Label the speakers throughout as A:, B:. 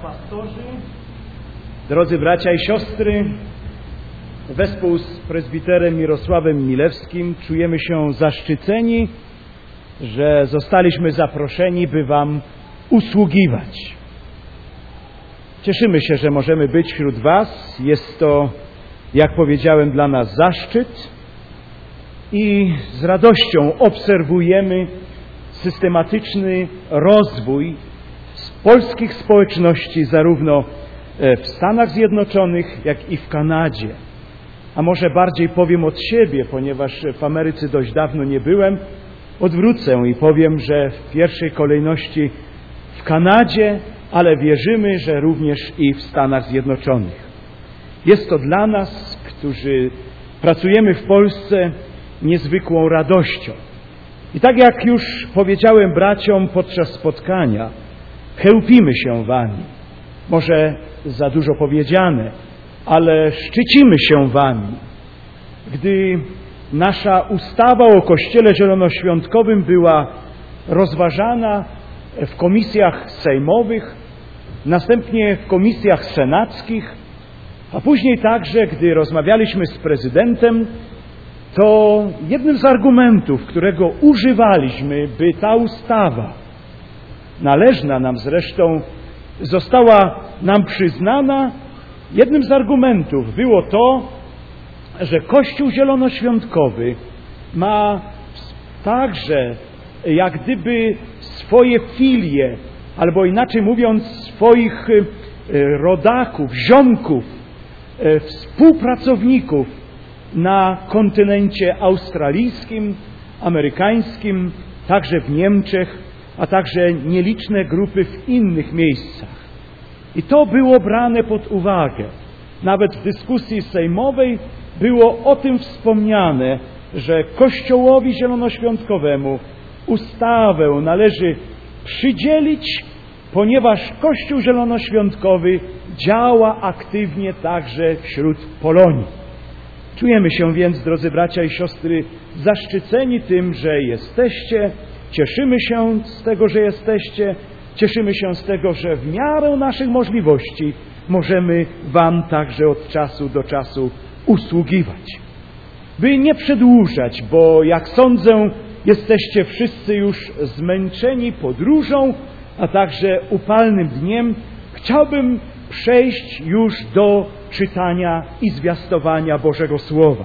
A: pastorzy, drodzy bracia i siostry, wespół z prezbiterem Mirosławem Milewskim czujemy się zaszczyceni, że zostaliśmy zaproszeni, by Wam usługiwać. Cieszymy się, że możemy być wśród Was. Jest to, jak powiedziałem, dla nas zaszczyt i z radością obserwujemy systematyczny rozwój polskich społeczności zarówno w Stanach Zjednoczonych, jak i w Kanadzie. A może bardziej powiem od siebie, ponieważ w Ameryce dość dawno nie byłem, odwrócę i powiem, że w pierwszej kolejności w Kanadzie, ale wierzymy, że również i w Stanach Zjednoczonych. Jest to dla nas, którzy pracujemy w Polsce, niezwykłą radością. I tak jak już powiedziałem braciom podczas spotkania, chełpimy się Wami. Może za dużo powiedziane, ale szczycimy się Wami. Gdy nasza ustawa o Kościele Zielonoświątkowym była rozważana w komisjach sejmowych, następnie w komisjach senackich, a później także, gdy rozmawialiśmy z prezydentem, to jednym z argumentów, którego używaliśmy, by ta ustawa, należna nam zresztą, została nam przyznana, jednym z argumentów było to, że Kościół Zielonoświątkowy ma także jak gdyby swoje filie, albo inaczej mówiąc swoich rodaków, ziomków, współpracowników na kontynencie australijskim, amerykańskim, także w Niemczech, a także nieliczne grupy w innych miejscach. I to było brane pod uwagę. Nawet w dyskusji sejmowej było o tym wspomniane, że Kościołowi Zielonoświątkowemu ustawę należy przydzielić, ponieważ Kościół Zielonoświątkowy działa aktywnie także wśród Polonii. Czujemy się więc, drodzy bracia i siostry, zaszczyceni tym, że jesteście, cieszymy się z tego, że jesteście, cieszymy się z tego, że w miarę naszych możliwości możemy Wam także od czasu do czasu usługiwać. By nie przedłużać, bo jak sądzę, jesteście wszyscy już zmęczeni podróżą, a także upalnym dniem, chciałbym przejść już do czytania i zwiastowania Bożego Słowa.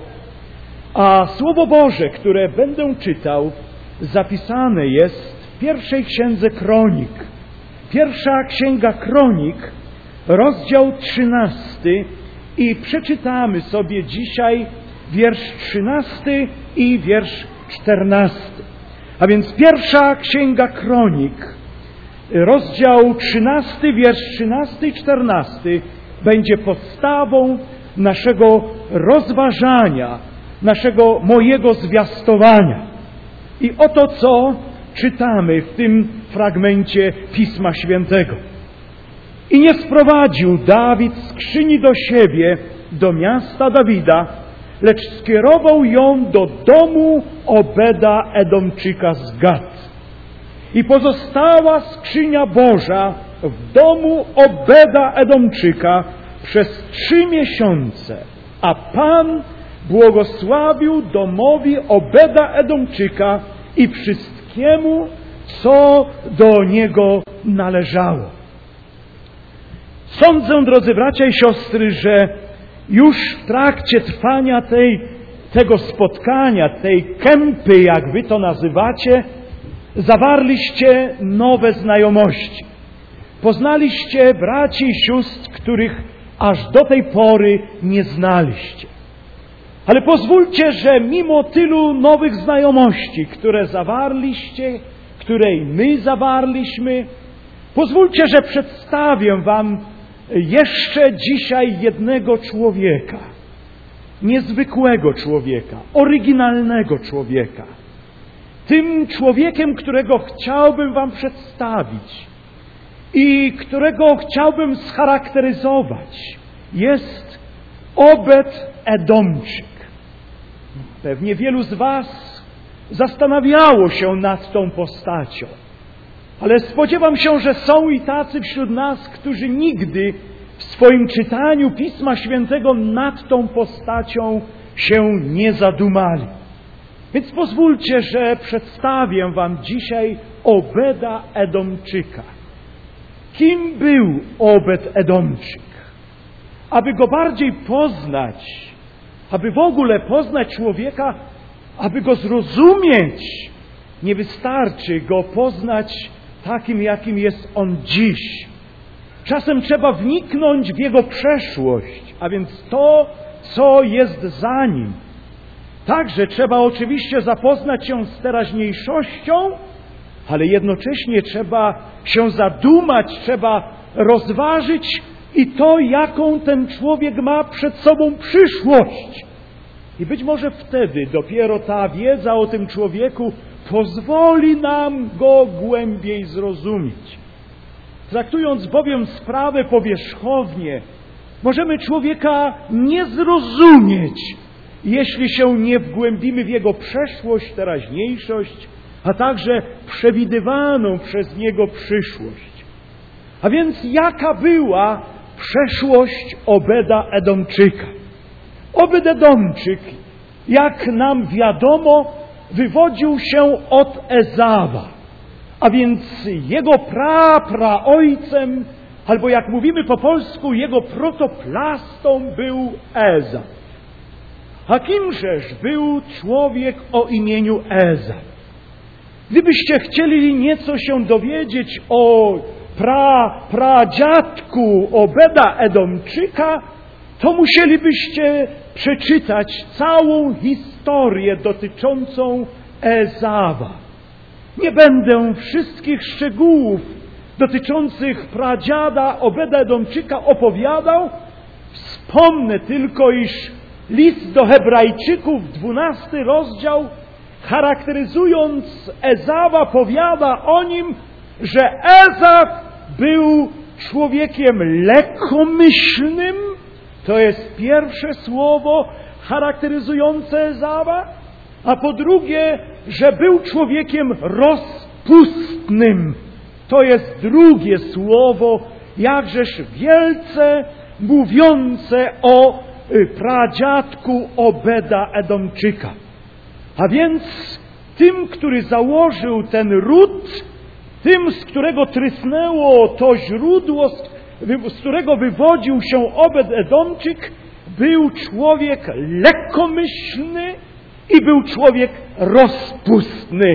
A: A Słowo Boże, które będę czytał, zapisane jest w pierwszej księdze Kronik. Pierwsza księga Kronik, rozdział 13 i przeczytamy sobie dzisiaj wiersz 13 i wiersz 14. A więc pierwsza księga Kronik, rozdział 13, wiersz 13 i 14 będzie podstawą naszego rozważania, mojego zwiastowania. I oto co czytamy w tym fragmencie Pisma Świętego. I nie sprowadził Dawid skrzyni do siebie, do miasta Dawida, lecz skierował ją do domu Obeda Edomczyka z Gat. I pozostała skrzynia Boża w domu Obeda Edomczyka przez 3 miesiące, a Pan błogosławił domowi Obeda Edomczyka i wszystkiemu, co do niego należało. Sądzę, drodzy bracia i siostry, że już w trakcie trwania tego spotkania, tej kępy, jak wy to nazywacie, zawarliście nowe znajomości. Poznaliście braci i sióstr, których aż do tej pory nie znaliście. Ale pozwólcie, że mimo tylu nowych znajomości, które zawarliście, której my zawarliśmy, pozwólcie, że przedstawię Wam jeszcze dzisiaj jednego człowieka, niezwykłego człowieka, oryginalnego człowieka. Tym człowiekiem, którego chciałbym Wam przedstawić i którego chciałbym scharakteryzować, jest Obed Edomczyk. Pewnie wielu z Was zastanawiało się nad tą postacią. Ale spodziewam się, że są i tacy wśród nas, którzy nigdy w swoim czytaniu Pisma Świętego nad tą postacią się nie zadumali. Więc pozwólcie, że przedstawię wam dzisiaj Obeda Edomczyka. Kim był Obed Edomczyk? Aby go bardziej poznać, aby w ogóle poznać człowieka, aby go zrozumieć, nie wystarczy go poznać takim, jakim jest on dziś. Czasem trzeba wniknąć w jego przeszłość, a więc to, co jest za nim. Także trzeba oczywiście zapoznać się z teraźniejszością, ale jednocześnie trzeba się zadumać, trzeba rozważyć i to, jaką ten człowiek ma przed sobą przyszłość. I być może wtedy dopiero ta wiedza o tym człowieku pozwoli nam go głębiej zrozumieć. Traktując bowiem sprawę powierzchownie, możemy człowieka nie zrozumieć, jeśli się nie wgłębimy w jego przeszłość, teraźniejszość, a także przewidywaną przez niego przyszłość. A więc jaka była przeszłość Obeda Edomczyka? Obed Edomczyk, jak nam wiadomo, wywodził się od Ezawa, a więc jego praojcem, albo jak mówimy po polsku, jego protoplastą był Ezaf. A kimżeż był człowiek o imieniu Ezaf? Gdybyście chcieli nieco się dowiedzieć o pradziadku Obeda Edomczyka, to musielibyście przeczytać całą historię dotyczącą Ezawa. Nie będę wszystkich szczegółów dotyczących pradziada Obeda Edomczyka opowiadał. Wspomnę tylko, iż list do Hebrajczyków, 12 rozdział, charakteryzując Ezawa, powiada o nim, że Ezaf był człowiekiem lekkomyślnym. To jest pierwsze słowo charakteryzujące Ezawa. A po drugie, że był człowiekiem rozpustnym. To jest drugie słowo, jakżeż wielce mówiące o pradziadku Obeda Edomczyka. A więc tym, który założył ten ród, tym, z którego trysnęło to źródło, z którego wywodził się Obed Edomczyk, był człowiek lekkomyślny i był człowiek rozpustny.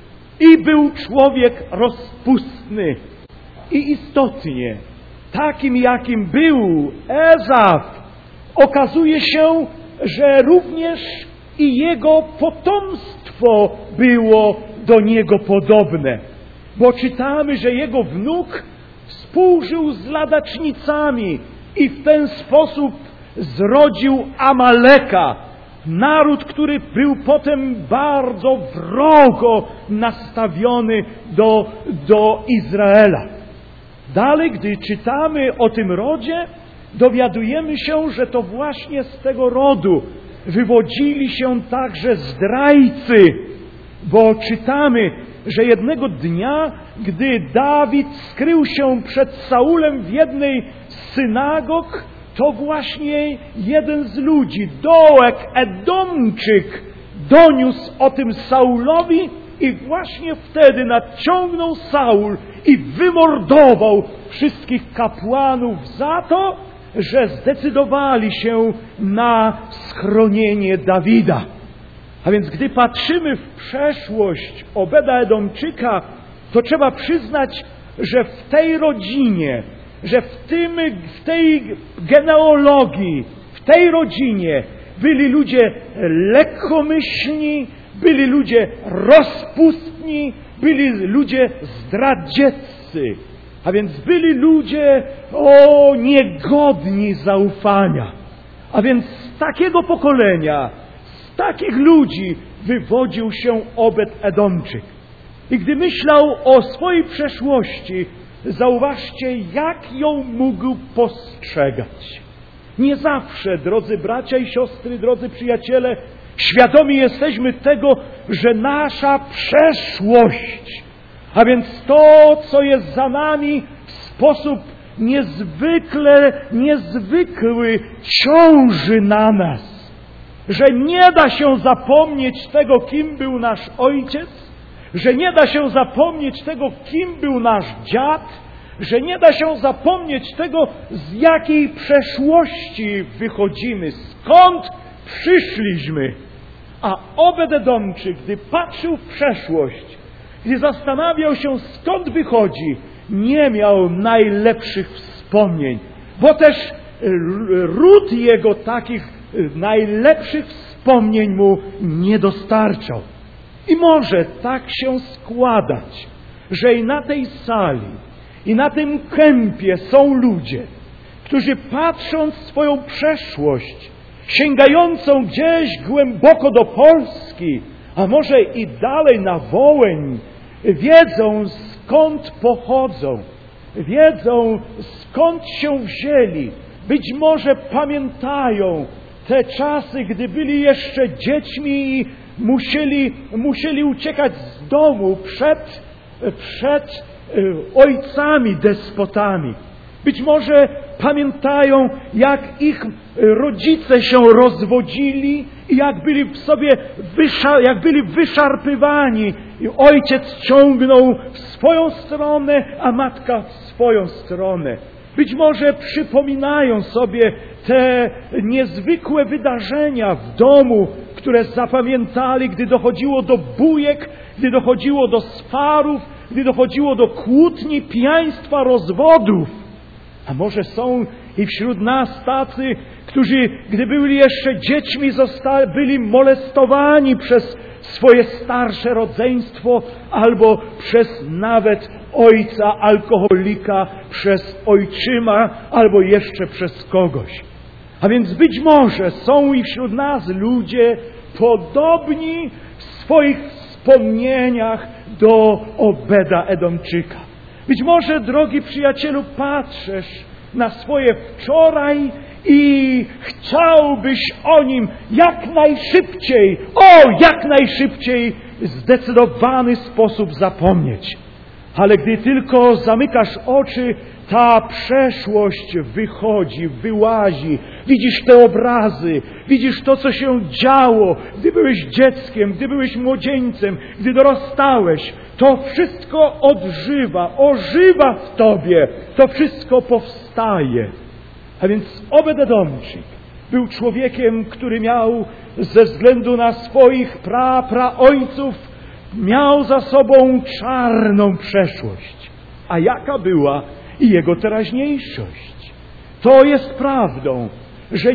A: I istotnie, takim jakim był Ezaf, okazuje się, że również i jego potomstwo było do niego podobne. Bo czytamy, że jego wnuk współżył z ladacznicami i w ten sposób zrodził Amaleka. Naród, który był potem bardzo wrogo nastawiony do Izraela. Dalej, gdy czytamy o tym rodzie, dowiadujemy się, że to właśnie z tego rodu wywodzili się także zdrajcy, bo czytamy, że jednego dnia, gdy Dawid skrył się przed Saulem w jednej z synagog, to właśnie jeden z ludzi, Doeg Edomczyk, doniósł o tym Saulowi i właśnie wtedy nadciągnął Saul i wymordował wszystkich kapłanów za to, że zdecydowali się na schronienie Dawida. A więc gdy patrzymy w przeszłość Obeda Edomczyka, to trzeba przyznać, że w tej rodzinie, że w tej genealogii, w tej rodzinie byli ludzie lekkomyślni, byli ludzie rozpustni, byli ludzie zdradzieccy. A więc byli ludzie niegodni zaufania. A więc z takiego pokolenia, z takich ludzi wywodził się Obed Edomczyk. I gdy myślał o swojej przeszłości, zauważcie, jak ją mógł postrzegać. Nie zawsze, drodzy bracia i siostry, drodzy przyjaciele, świadomi jesteśmy tego, że nasza przeszłość, A więc to, co jest za nami, w sposób niezwykły ciąży na nas. Że nie da się zapomnieć tego, kim był nasz ojciec, że nie da się zapomnieć tego, kim był nasz dziad, że nie da się zapomnieć tego, z jakiej przeszłości wychodzimy, skąd przyszliśmy. A Obed-Edomczyk, gdy patrzył w przeszłość, gdy zastanawiał się, skąd wychodzi, nie miał najlepszych wspomnień, bo też ród jego takich najlepszych wspomnień mu nie dostarczał. I może tak się składać, że i na tej sali, i na tym kępie są ludzie, którzy patrząc w swoją przeszłość, sięgającą gdzieś głęboko do Polski, a może i dalej na Wołyń, wiedzą, skąd pochodzą, wiedzą, skąd się wzięli. Być może pamiętają te czasy, gdy byli jeszcze dziećmi i musieli uciekać z domu przed ojcami despotami. Być może pamiętają, jak ich rodzice się rozwodzili i jak byli wyszarpywani. I ojciec ciągnął w swoją stronę, a matka w swoją stronę. Być może przypominają sobie te niezwykłe wydarzenia w domu, które zapamiętali, gdy dochodziło do bujek, gdy dochodziło do swarów, gdy dochodziło do kłótni, pijaństwa, rozwodów. A może są i wśród nas tacy, którzy, gdy byli jeszcze dziećmi, byli molestowani przez swoje starsze rodzeństwo albo przez nawet ojca alkoholika, przez ojczyma albo jeszcze przez kogoś. A więc być może są i wśród nas ludzie podobni w swoich wspomnieniach do Obeda-Edomczyka. Być może, drogi przyjacielu, patrzysz na swoje wczoraj i chciałbyś o nim jak najszybciej w zdecydowany sposób zapomnieć. Ale gdy tylko zamykasz oczy, ta przeszłość wychodzi, wyłazi. Widzisz te obrazy, widzisz to, co się działo, gdy byłeś dzieckiem, gdy byłeś młodzieńcem, gdy dorastałeś. To wszystko ożywa w tobie, to wszystko powstaje. A więc Obed-Edomczyk był człowiekiem, który miał ze względu na swoich praojców, miał za sobą czarną przeszłość. A jaka była i jego teraźniejszość? To jest prawdą, że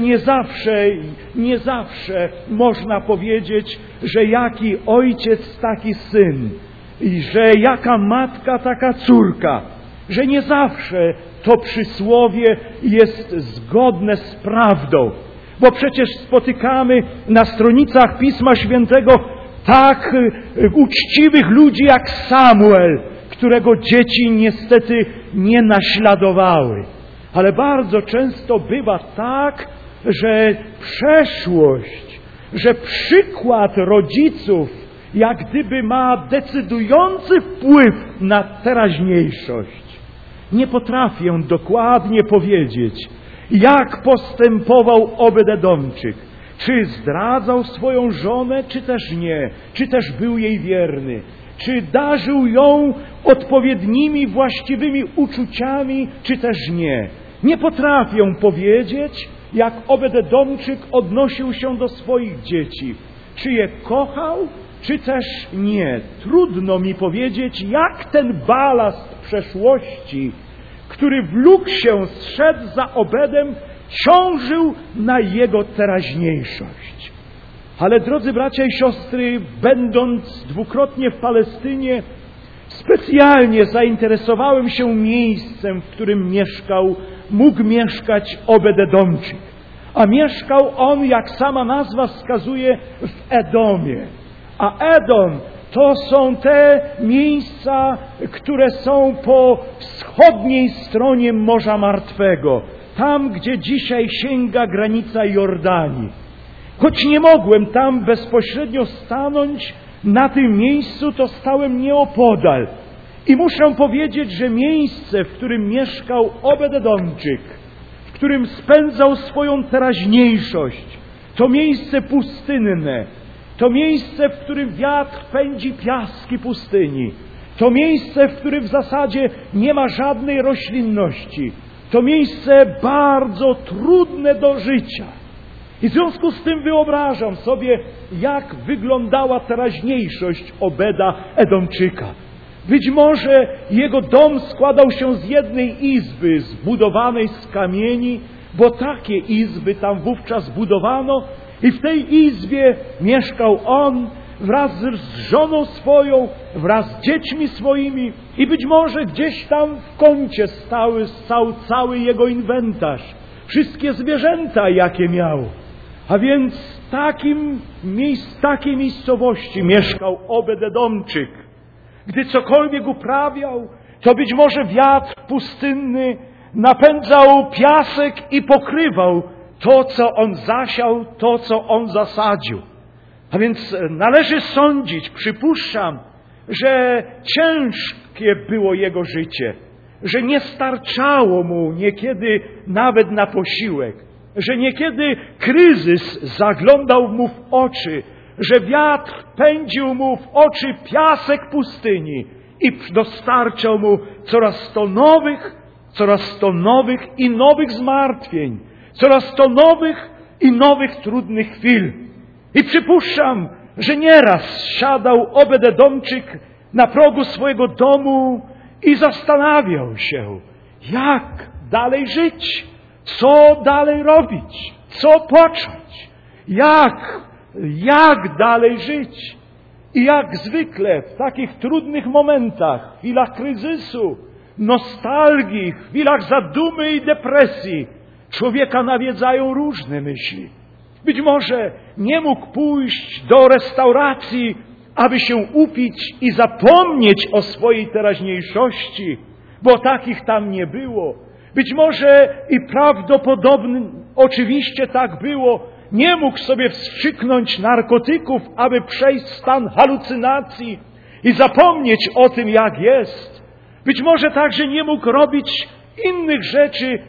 A: nie zawsze można powiedzieć, że jaki ojciec, taki syn, i że jaka matka, taka córka, że nie zawsze to przysłowie jest zgodne z prawdą. Bo przecież spotykamy na stronicach Pisma Świętego tak uczciwych ludzi jak Samuel, którego dzieci niestety nie naśladowały. Ale bardzo często bywa tak, że przeszłość, że przykład rodziców jak gdyby ma decydujący wpływ na teraźniejszość. Nie potrafię dokładnie powiedzieć, jak postępował Obed-Edomczyk. Czy zdradzał swoją żonę, czy też nie. Czy też był jej wierny. Czy darzył ją odpowiednimi, właściwymi uczuciami, czy też nie. Nie potrafię powiedzieć, jak Obed-Edomczyk odnosił się do swoich dzieci. Czy je kochał, czy też nie. Trudno mi powiedzieć, jak ten balast przeszłości, który wlókł się, zszedł za Obedem, ciążył na jego teraźniejszość. Ale drodzy bracia i siostry, będąc dwukrotnie w Palestynie, specjalnie zainteresowałem się miejscem, w którym mógł mieszkać Obed-Edomczyk. A mieszkał on, jak sama nazwa wskazuje, w Edomie. A Edom to są te miejsca, które są po wschodniej stronie Morza Martwego. Tam, gdzie dzisiaj sięga granica Jordanii. Choć nie mogłem tam bezpośrednio stanąć na tym miejscu, to stałem nieopodal. I muszę powiedzieć, że miejsce, w którym mieszkał Obed-Edomczyk, w którym spędzał swoją teraźniejszość, to miejsce pustynne, to miejsce, w którym wiatr pędzi piaski pustyni, to miejsce, w którym w zasadzie nie ma żadnej roślinności, to miejsce bardzo trudne do życia. I w związku z tym wyobrażam sobie, jak wyglądała teraźniejszość Obeda-Edomczyka. Być może jego dom składał się z jednej izby zbudowanej z kamieni, bo takie izby tam wówczas budowano i w tej izbie mieszkał on wraz z żoną swoją, wraz z dziećmi swoimi i być może gdzieś tam w kącie stał cały jego inwentarz, wszystkie zwierzęta, jakie miał. A więc w takiej miejscowości mieszkał Obed-Edomczyk. Gdy cokolwiek uprawiał, to być może wiatr pustynny napędzał piasek i pokrywał to, co on zasiał, to, co on zasadził. A więc należy sądzić, przypuszczam, że ciężkie było jego życie, że nie starczało mu niekiedy nawet na posiłek, że niekiedy kryzys zaglądał mu w oczy, że wiatr pędził mu w oczy piasek pustyni i dostarczał mu coraz to nowych i nowych zmartwień, coraz to nowych i nowych trudnych chwil. I przypuszczam, że nieraz siadał Obed-Edomczyk na progu swojego domu i zastanawiał się, jak dalej żyć, co dalej robić, co począć, jak dalej żyć. I jak zwykle w takich trudnych momentach, chwilach kryzysu, nostalgii, chwilach zadumy i depresji, człowieka nawiedzają różne myśli. Być może nie mógł pójść do restauracji, aby się upić i zapomnieć o swojej teraźniejszości, bo takich tam nie było. Być może i prawdopodobnie, oczywiście tak było, nie mógł sobie wstrzyknąć narkotyków, aby przejść w stan halucynacji i zapomnieć o tym, jak jest. Być może także nie mógł robić innych rzeczy,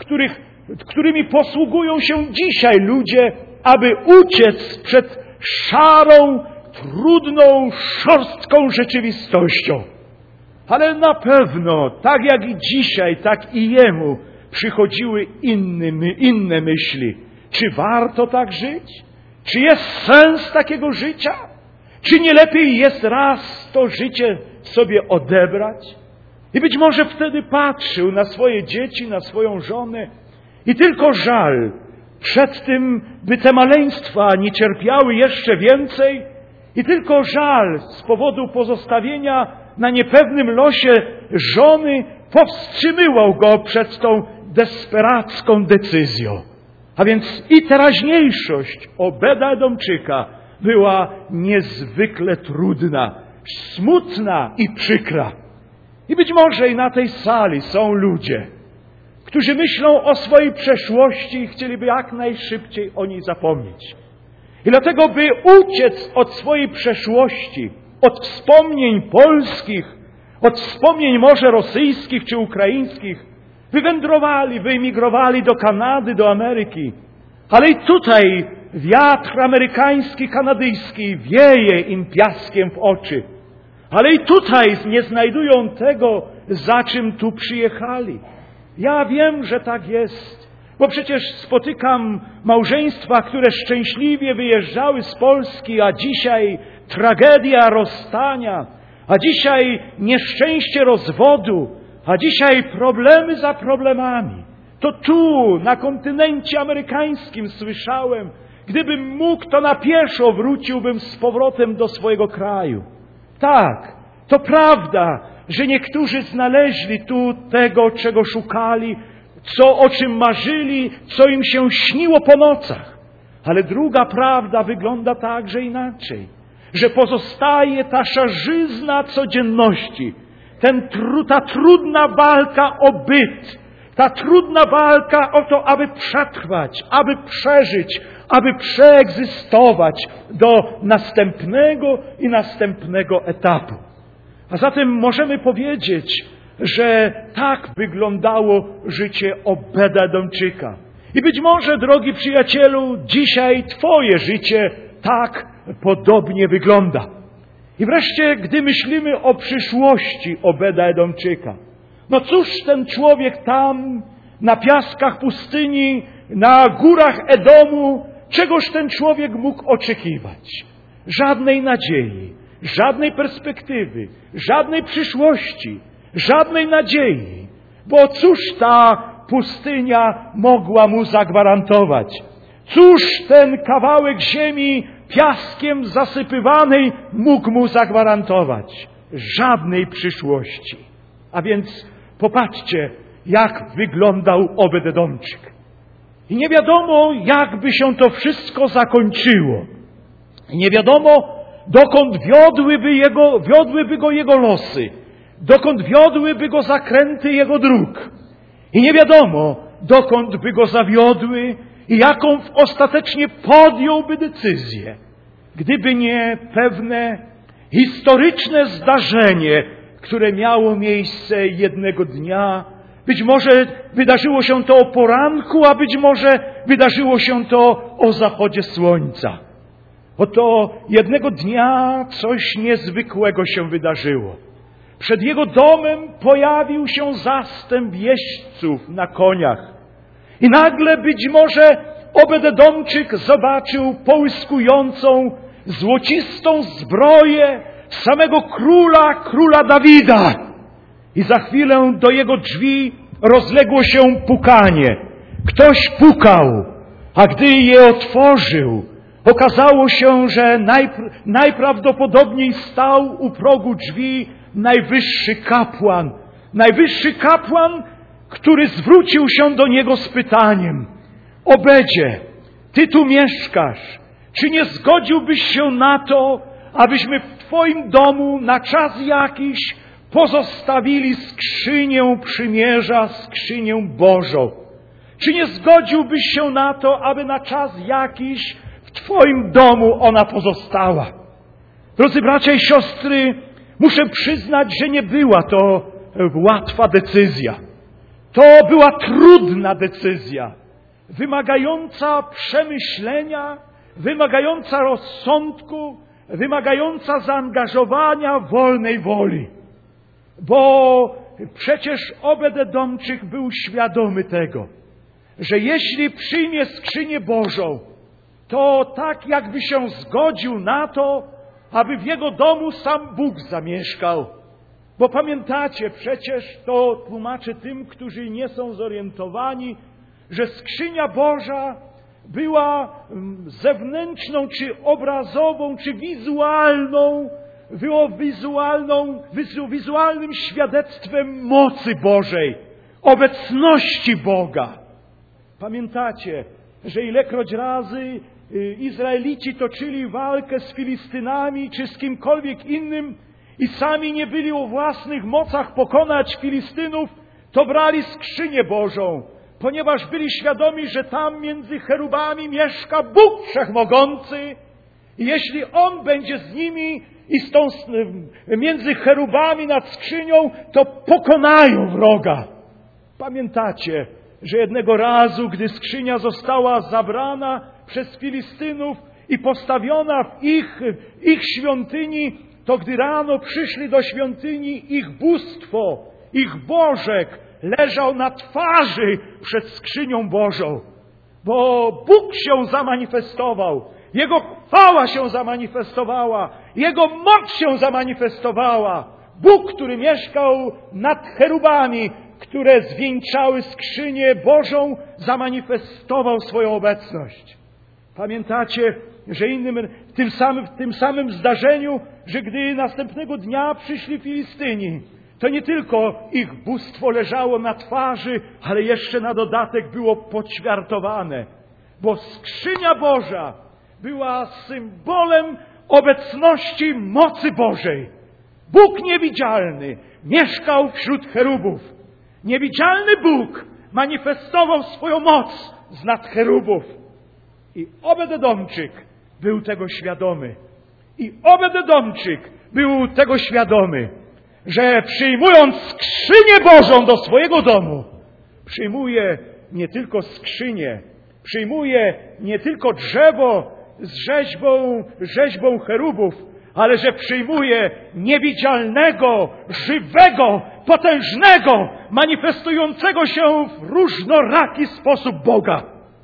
A: którymi posługują się dzisiaj ludzie, aby uciec przed szarą, trudną, szorstką rzeczywistością. Ale na pewno, tak jak i dzisiaj, tak i jemu przychodziły inne myśli. Czy warto tak żyć? Czy jest sens takiego życia? Czy nie lepiej jest raz to życie sobie odebrać? I być może wtedy patrzył na swoje dzieci, na swoją żonę i tylko żal przed tym, by te maleństwa nie cierpiały jeszcze więcej i tylko żal z powodu pozostawienia na niepewnym losie żony powstrzymywał go przed tą desperacką decyzją. A więc i teraźniejszość Obeda-Edomczyka była niezwykle trudna, smutna i przykra. I być może i na tej sali są ludzie, którzy myślą o swojej przeszłości i chcieliby jak najszybciej o niej zapomnieć. I dlatego, by uciec od swojej przeszłości, od wspomnień polskich, od wspomnień może rosyjskich czy ukraińskich, wywędrowali, wyemigrowali do Kanady, do Ameryki. Ale i tutaj wiatr amerykański, kanadyjski wieje im piaskiem w oczy. Ale i tutaj nie znajdują tego, za czym tu przyjechali. Ja wiem, że tak jest, bo przecież spotykam małżeństwa, które szczęśliwie wyjeżdżały z Polski, a dzisiaj tragedia rozstania, a dzisiaj nieszczęście rozwodu, a dzisiaj problemy za problemami. To tu, na kontynencie amerykańskim słyszałem, gdybym mógł, to na pieszo wróciłbym z powrotem do swojego kraju. Tak, to prawda, że niektórzy znaleźli tu tego, czego szukali, o czym marzyli, co im się śniło po nocach. Ale druga prawda wygląda także inaczej, że pozostaje ta szarzyzna codzienności, ta trudna walka o byt, ta trudna walka o to, aby przetrwać, aby przeżyć, aby przeegzystować do następnego i następnego etapu. A zatem możemy powiedzieć, że tak wyglądało życie Obed-Edomczyka. I być może, drogi przyjacielu, dzisiaj twoje życie tak podobnie wygląda. I wreszcie, gdy myślimy o przyszłości Obeda-Edomczyka, no cóż ten człowiek tam, na piaskach pustyni, na górach Edomu, czegoż ten człowiek mógł oczekiwać? Żadnej nadziei, żadnej perspektywy, żadnej przyszłości, żadnej nadziei. Bo cóż ta pustynia mogła mu zagwarantować? Cóż ten kawałek ziemi piaskiem zasypywanej mógł mu zagwarantować? Żadnej przyszłości. A więc popatrzcie, jak wyglądał Obed-Edomczyk. I nie wiadomo, jak by się to wszystko zakończyło. I nie wiadomo, dokąd wiodłyby go jego losy, dokąd wiodłyby go zakręty jego dróg. I nie wiadomo, dokąd by go zawiodły i jaką ostatecznie podjąłby decyzję, gdyby nie pewne historyczne zdarzenie, które miało miejsce jednego dnia. Być może wydarzyło się to o poranku, a być może wydarzyło się to o zachodzie słońca. Oto jednego dnia coś niezwykłego się wydarzyło. Przed jego domem pojawił się zastęp jeźdźców na koniach. I nagle być może Obed-Edomczyk zobaczył połyskującą, złocistą zbroję samego króla Dawida. I za chwilę do jego drzwi rozległo się pukanie. Ktoś pukał, a gdy je otworzył, okazało się, że najprawdopodobniej stał u progu drzwi najwyższy kapłan, który zwrócił się do niego z pytaniem: Obedzie, ty tu mieszkasz, czy nie zgodziłbyś się na to, abyśmy w twoim domu na czas jakiś pozostawili skrzynię przymierza, skrzynię Bożą? Czy nie zgodziłbyś się na to, aby na czas jakiś w twoim domu ona pozostała? Drodzy bracia i siostry, muszę przyznać, że nie była to łatwa decyzja. To była trudna decyzja, wymagająca przemyślenia, wymagająca rozsądku, wymagająca zaangażowania wolnej woli. Bo przecież Obed-Edomczyk był świadomy tego, że jeśli przyjmie skrzynię Bożą, to tak jakby się zgodził na to, aby w jego domu sam Bóg zamieszkał. Bo pamiętacie, przecież to tłumaczy tym, którzy nie są zorientowani, że skrzynia Boża była zewnętrzną, czy obrazową, czy wizualnym świadectwem mocy Bożej, obecności Boga. Pamiętacie, że ilekroć razy Izraelici toczyli walkę z Filistynami, czy z kimkolwiek innym i sami nie byli o własnych mocach pokonać Filistynów, to brali skrzynię Bożą, ponieważ byli świadomi, że tam między cherubami mieszka Bóg Wszechmogący i jeśli On będzie z nimi i między cherubami nad skrzynią, to pokonają wroga. Pamiętacie, że jednego razu, gdy skrzynia została zabrana przez Filistynów i postawiona w ich świątyni, to gdy rano przyszli do świątyni, ich bóstwo, ich Bożek leżał na twarzy przed skrzynią Bożą. Bo Bóg się zamanifestował, Jego chwała się zamanifestowała, Jego moc się zamanifestowała. Bóg, który mieszkał nad cherubami, które zwieńczały skrzynię Bożą, zamanifestował swoją obecność. Pamiętacie, że w tym samym zdarzeniu, że gdy następnego dnia przyszli Filistyni, to nie tylko ich bóstwo leżało na twarzy, ale jeszcze na dodatek było poćwiartowane. Bo skrzynia Boża była symbolem obecności mocy Bożej. Bóg niewidzialny mieszkał wśród cherubów. Niewidzialny Bóg manifestował swoją moc z nad cherubów. I Obed-Edomczyk był tego świadomy. że przyjmując skrzynię Bożą do swojego domu, przyjmuje nie tylko skrzynię, przyjmuje nie tylko drzewo z rzeźbą cherubów, ale że przyjmuje niewidzialnego, żywego, potężnego, manifestującego się w różnoraki sposób Boga.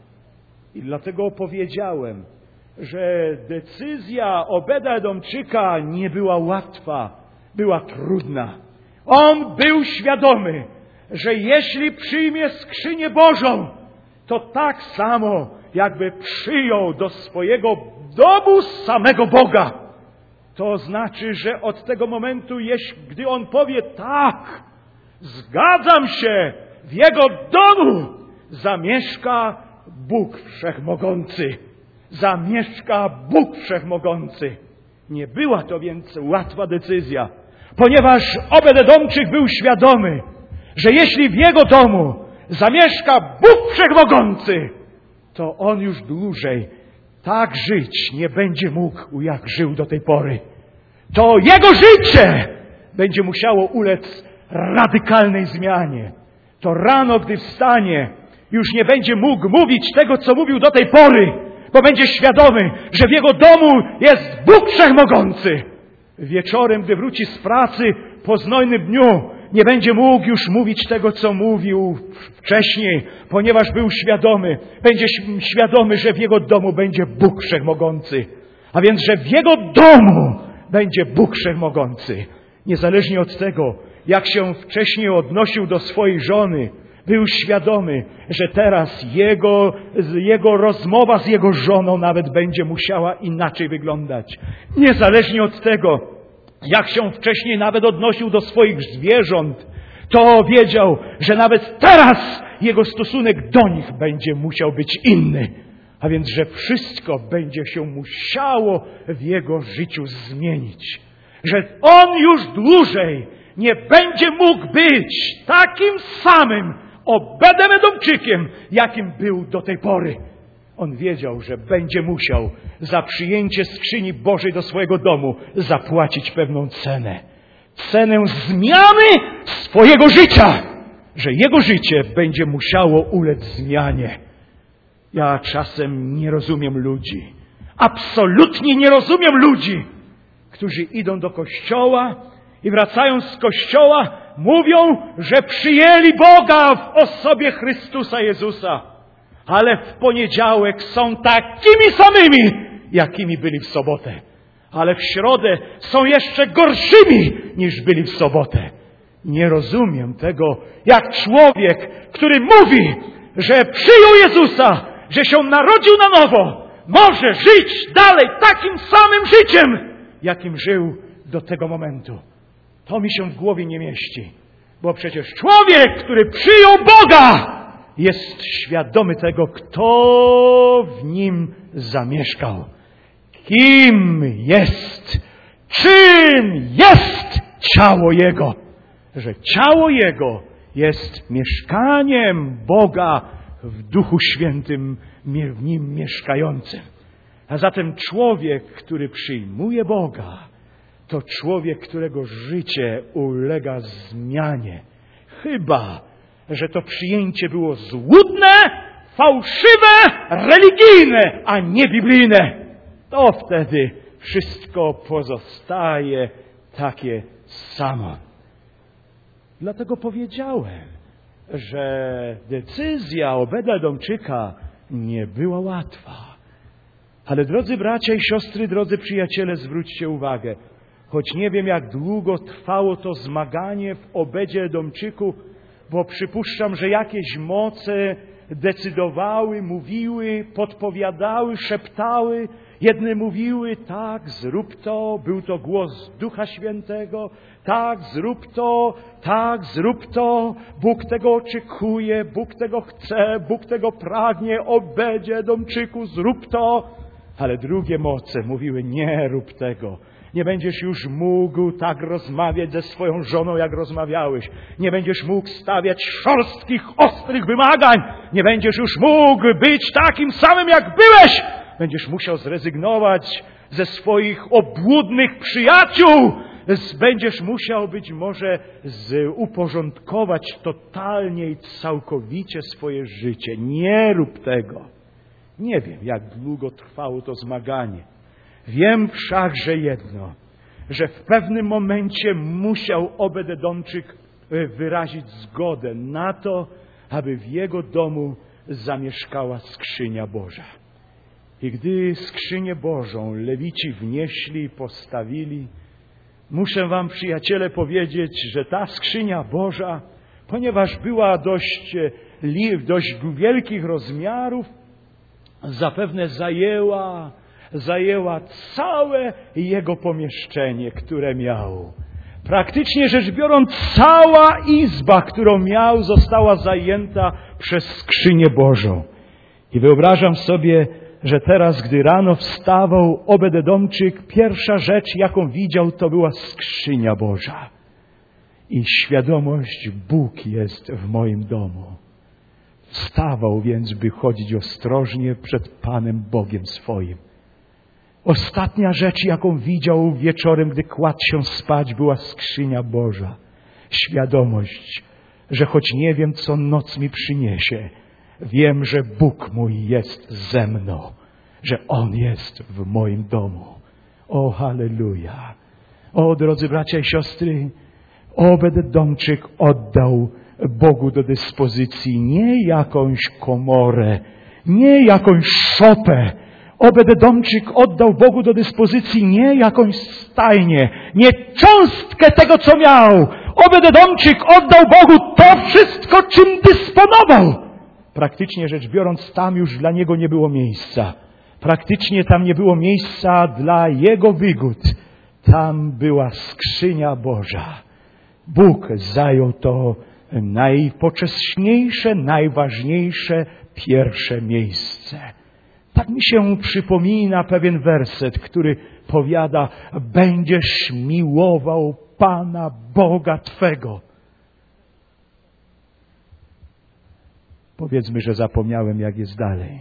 A: I dlatego powiedziałem, że decyzja Obed-Edomczyka nie była łatwa, była trudna. On był świadomy, że jeśli przyjmie skrzynię Bożą, to tak samo jakby przyjął do swojego domu samego Boga. To znaczy, że od tego momentu, gdy on powie tak, zgadzam się, w jego domu zamieszka Bóg Wszechmogący. Zamieszka Bóg Wszechmogący. Nie była to więc łatwa decyzja, ponieważ Obed-Edomczyk był świadomy, że jeśli w jego domu zamieszka Bóg Wszechmogący, to on już dłużej tak żyć nie będzie mógł, jak żył do tej pory. To jego życie będzie musiało ulec radykalnej zmianie. To rano, gdy wstanie, już nie będzie mógł mówić tego, co mówił do tej pory, bo będzie świadomy, że w jego domu jest Bóg Wszechmogący. Wieczorem, gdy wróci z pracy po znojnym dniu, nie będzie mógł już mówić tego, co mówił wcześniej, ponieważ był świadomy. Będzie świadomy, że w jego domu będzie Bóg Wszechmogący. A więc, że w jego domu będzie Bóg Wszechmogący. Niezależnie od tego, jak się wcześniej odnosił do swojej żony, był świadomy, że teraz jego rozmowa z jego żoną nawet będzie musiała inaczej wyglądać. Niezależnie od tego, jak się wcześniej nawet odnosił do swoich zwierząt, to wiedział, że nawet teraz jego stosunek do nich będzie musiał być inny. A więc, że wszystko będzie się musiało w jego życiu zmienić. Że on już dłużej nie będzie mógł być takim samym Obed-Edomczykiem, jakim był do tej pory. On wiedział, że będzie musiał za przyjęcie skrzyni Bożej do swojego domu zapłacić pewną cenę. Cenę zmiany swojego życia. Że jego życie będzie musiało ulec zmianie. Ja czasem nie rozumiem ludzi. Absolutnie nie rozumiem ludzi, którzy idą do kościoła i wracając z kościoła mówią, że przyjęli Boga w osobie Chrystusa Jezusa. Ale w poniedziałek są takimi samymi, jakimi byli w sobotę. Ale w środę są jeszcze gorszymi, niż byli w sobotę. Nie rozumiem tego, jak człowiek, który mówi, że przyjął Jezusa, że się narodził na nowo, może żyć dalej takim samym życiem, jakim żył do tego momentu. To mi się w głowie nie mieści. Bo przecież człowiek, który przyjął Boga, jest świadomy tego, kto w nim zamieszkał. Kim jest? Czym jest ciało Jego? Że ciało Jego jest mieszkaniem Boga w Duchu Świętym, w nim mieszkającym. A zatem człowiek, który przyjmuje Boga, to człowiek, którego życie ulega zmianie. Chyba że to przyjęcie było złudne, fałszywe, religijne, a nie biblijne. To wtedy wszystko pozostaje takie samo. Dlatego powiedziałem, że decyzja Obed-Edomczyka nie była łatwa. Ale drodzy bracia i siostry, drodzy przyjaciele, zwróćcie uwagę. Choć nie wiem, jak długo trwało to zmaganie w Obedzie-Edomczyku, bo przypuszczam, że jakieś moce decydowały, mówiły, podpowiadały, szeptały. Jedne mówiły, tak, zrób to, był to głos Ducha Świętego, tak, zrób to, tak, zrób to, Bóg tego oczekuje, Bóg tego chce, Bóg tego pragnie, Obedzie-Edomczyku, zrób to. Ale drugie moce mówiły, nie rób tego. Nie będziesz już mógł tak rozmawiać ze swoją żoną, jak rozmawiałeś. Nie będziesz mógł stawiać szorstkich, ostrych wymagań. Nie będziesz już mógł być takim samym, jak byłeś. Będziesz musiał zrezygnować ze swoich obłudnych przyjaciół będziesz musiał być może uporządkować totalnie i całkowicie swoje życie. Nie rób tego. Nie wiem, jak długo trwało to zmaganie. Wiem wszakże jedno, że w pewnym momencie musiał Obed-Edomczyk wyrazić zgodę na to, aby w jego domu zamieszkała skrzynia Boża. I gdy skrzynię Bożą Lewici wnieśli i postawili, muszę wam, przyjaciele, powiedzieć, że ta skrzynia Boża, ponieważ była dość wielkich rozmiarów, zapewne zajęła całe jego pomieszczenie, które miał. Praktycznie rzecz biorąc, cała izba, którą miał, została zajęta przez skrzynię Bożą. I wyobrażam sobie, że teraz, gdy rano wstawał Obed-Edomczyk, pierwsza rzecz, jaką widział, to była skrzynia Boża. I świadomość, Bóg jest w moim domu. Wstawał więc, by chodzić ostrożnie przed Panem Bogiem swoim. Ostatnia rzecz, jaką widział wieczorem, gdy kładł się spać, była skrzynia Boża. Świadomość, że choć nie wiem, co noc mi przyniesie, wiem, że Bóg mój jest ze mną, że On jest w moim domu. O, halleluja! O, drodzy bracia i siostry, Obed-Edomczyk oddał Bogu do dyspozycji nie jakąś komorę, nie jakąś szopę. Obed-Edomczyk oddał Bogu do dyspozycji nie jakąś stajnię, nie cząstkę tego, co miał. Obed-Edomczyk oddał Bogu to wszystko, czym dysponował. Praktycznie rzecz biorąc, tam już dla niego nie było miejsca. Praktycznie tam nie było miejsca dla jego wygód. Tam była skrzynia Boża. Bóg zajął to najpocześniejsze, najważniejsze, pierwsze miejsce. Tak mi się przypomina pewien werset, który powiada: będziesz miłował Pana Boga Twego. Powiedzmy, że zapomniałem, jak jest dalej.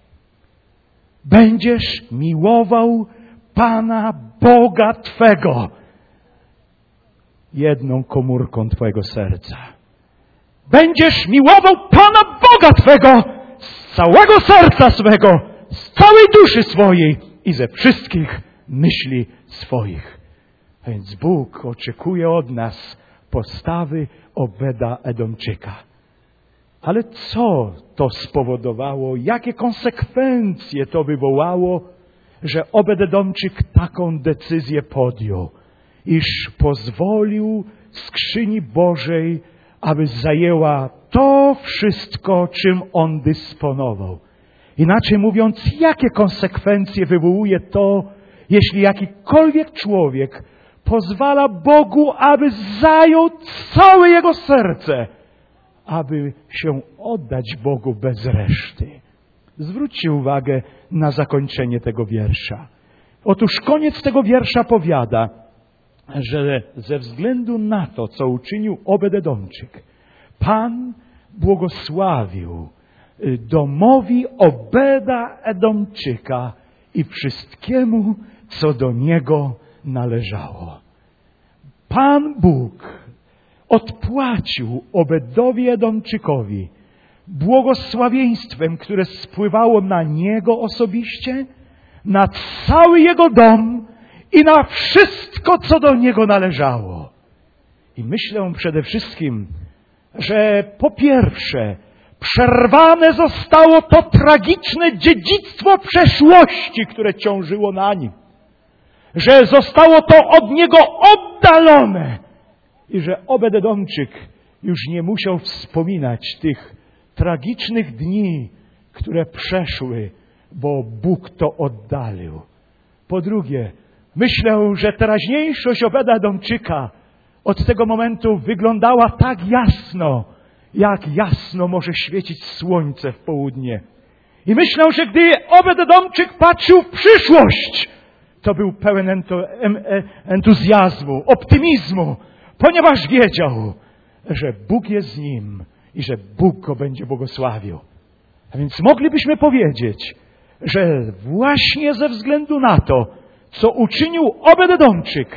A: Będziesz miłował Pana Boga Twego jedną komórką Twojego serca. Będziesz miłował Pana Boga Twego z całego serca swego, z całej duszy swojej i ze wszystkich myśli swoich. A więc Bóg oczekuje od nas postawy Obeda-Edomczyka. Ale co to spowodowało? Jakie konsekwencje to wywołało, że Obed-Edomczyk taką decyzję podjął, iż pozwolił skrzyni Bożej, aby zajęła to wszystko, czym on dysponował? Inaczej mówiąc, jakie konsekwencje wywołuje to, jeśli jakikolwiek człowiek pozwala Bogu, aby zajął całe jego serce, aby się oddać Bogu bez reszty. Zwróćcie uwagę na zakończenie tego wiersza. Otóż koniec tego wiersza powiada, że ze względu na to, co uczynił Obed-Edomczyk, Pan błogosławił domowi Obeda-Edomczyka i wszystkiemu, co do niego należało. Pan Bóg odpłacił Obedowi Edomczykowi błogosławieństwem, które spływało na niego osobiście, na cały jego dom i na wszystko, co do niego należało. I myślę przede wszystkim, że po pierwsze przerwane zostało to tragiczne dziedzictwo przeszłości, które ciążyło na nim. Że zostało to od niego oddalone i że Obed-Edomczyk już nie musiał wspominać tych tragicznych dni, które przeszły, bo Bóg to oddalił. Po drugie, myślę, że teraźniejszość Obeda-Edomczyka od tego momentu wyglądała tak jasno, jak jasno może świecić słońce w południe. I myślę, że gdy Obed-Edomczyk patrzył w przyszłość, to był pełen entuzjazmu, optymizmu, ponieważ wiedział, że Bóg jest z nim i że Bóg go będzie błogosławił. A więc moglibyśmy powiedzieć, że właśnie ze względu na to, co uczynił Obed-Edomczyk,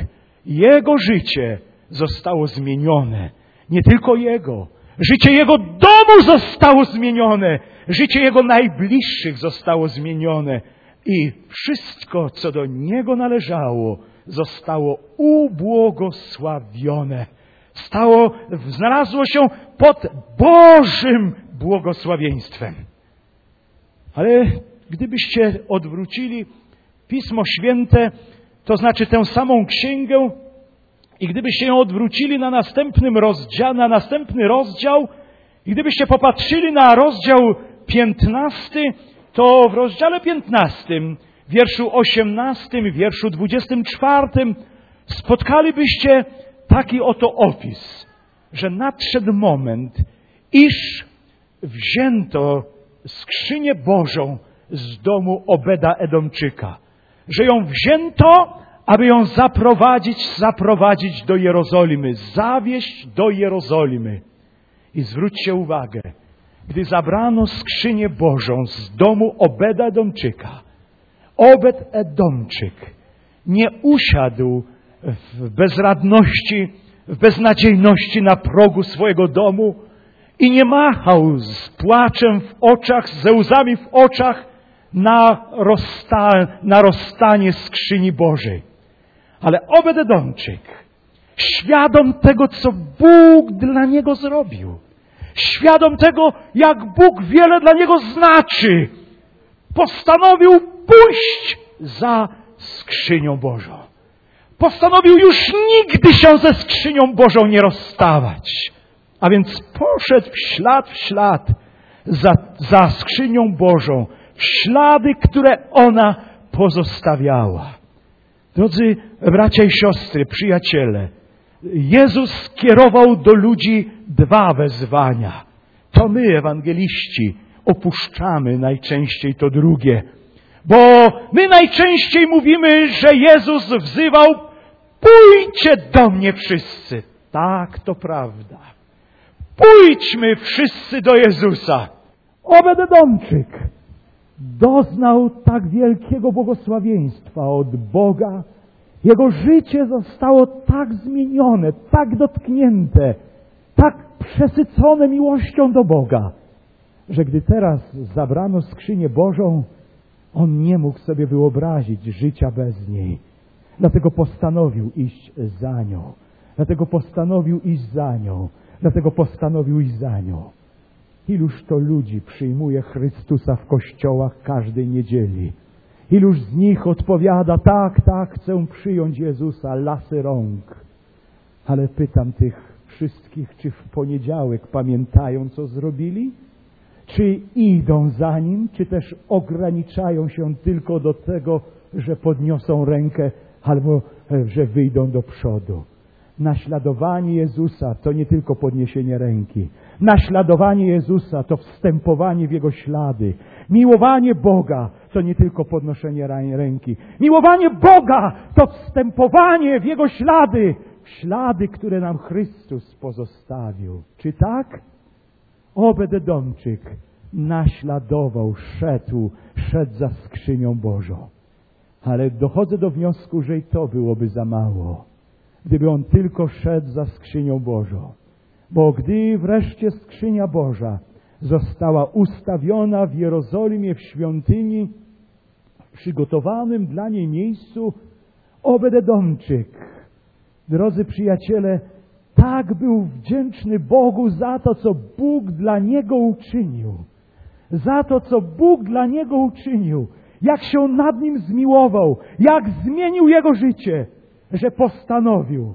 A: Jego życie zostało zmienione. Nie tylko jego. Życie jego domu zostało zmienione. Życie jego najbliższych zostało zmienione. I wszystko, co do niego należało, zostało ubłogosławione. Znalazło się pod Bożym błogosławieństwem. Ale gdybyście odwrócili Pismo Święte, to znaczy tę samą księgę, i gdybyście ją odwrócili na następny rozdział, i gdybyście popatrzyli na rozdział 15, to w rozdziale 15, wierszu 18, wierszu 24, spotkalibyście taki oto opis, że nadszedł moment, iż wzięto skrzynię Bożą z domu Obeda Edomczyka. Że ją wzięto, aby ją zaprowadzić do Jerozolimy, zawieźć do Jerozolimy. I zwróćcie uwagę, gdy zabrano skrzynię Bożą z domu Obeda Edomczyka, Obed Edomczyk nie usiadł w bezradności, w beznadziejności na progu swojego domu i nie machał z płaczem w oczach, ze łzami w oczach na rozstanie skrzyni Bożej. Ale Obed Edomczyk, świadom tego, co Bóg dla niego zrobił, świadom tego, jak Bóg wiele dla niego znaczy, postanowił pójść za skrzynią Bożą. Postanowił już nigdy się ze skrzynią Bożą nie rozstawać. A więc poszedł w ślad za skrzynią Bożą, w ślady, które ona pozostawiała. Drodzy bracia i siostry, przyjaciele, Jezus skierował do ludzi 2 wezwania. To my, ewangeliści, opuszczamy najczęściej to drugie. Bo my najczęściej mówimy, że Jezus wzywał: pójdźcie do mnie wszyscy. Tak, to prawda. Pójdźmy wszyscy do Jezusa. Obed Edomczyk doznał tak wielkiego błogosławieństwa od Boga. Jego życie zostało tak zmienione, tak dotknięte, tak przesycone miłością do Boga, że gdy teraz zabrano skrzynię Bożą, on nie mógł sobie wyobrazić życia bez niej. Dlatego postanowił iść za nią. Iluż to ludzi przyjmuje Chrystusa w kościołach każdej niedzieli. Iluż z nich odpowiada: tak, chcę przyjąć Jezusa, lasy rąk. Ale pytam tych wszystkich, czy w poniedziałek pamiętają, co zrobili? Czy idą za Nim, czy też ograniczają się tylko do tego, że podniosą rękę albo że wyjdą do przodu? Naśladowanie Jezusa to nie tylko podniesienie ręki. Naśladowanie Jezusa to wstępowanie w Jego ślady. Miłowanie Boga to nie tylko podnoszenie ręki. Miłowanie Boga to wstępowanie w Jego ślady. Ślady, które nam Chrystus pozostawił. Czy tak? Obed Edomczyk naśladował, szedł za skrzynią Bożą. Ale dochodzę do wniosku, że i to byłoby za mało, gdyby on tylko szedł za skrzynią Bożą. Bo gdy wreszcie skrzynia Boża została ustawiona w Jerozolimie, w świątyni, w przygotowanym dla niej miejscu, Obed Edomczyk, drodzy przyjaciele, tak był wdzięczny Bogu za to, co Bóg dla niego uczynił. Za to, co Bóg dla niego uczynił. Jak się nad nim zmiłował. Jak zmienił jego życie. Że postanowił,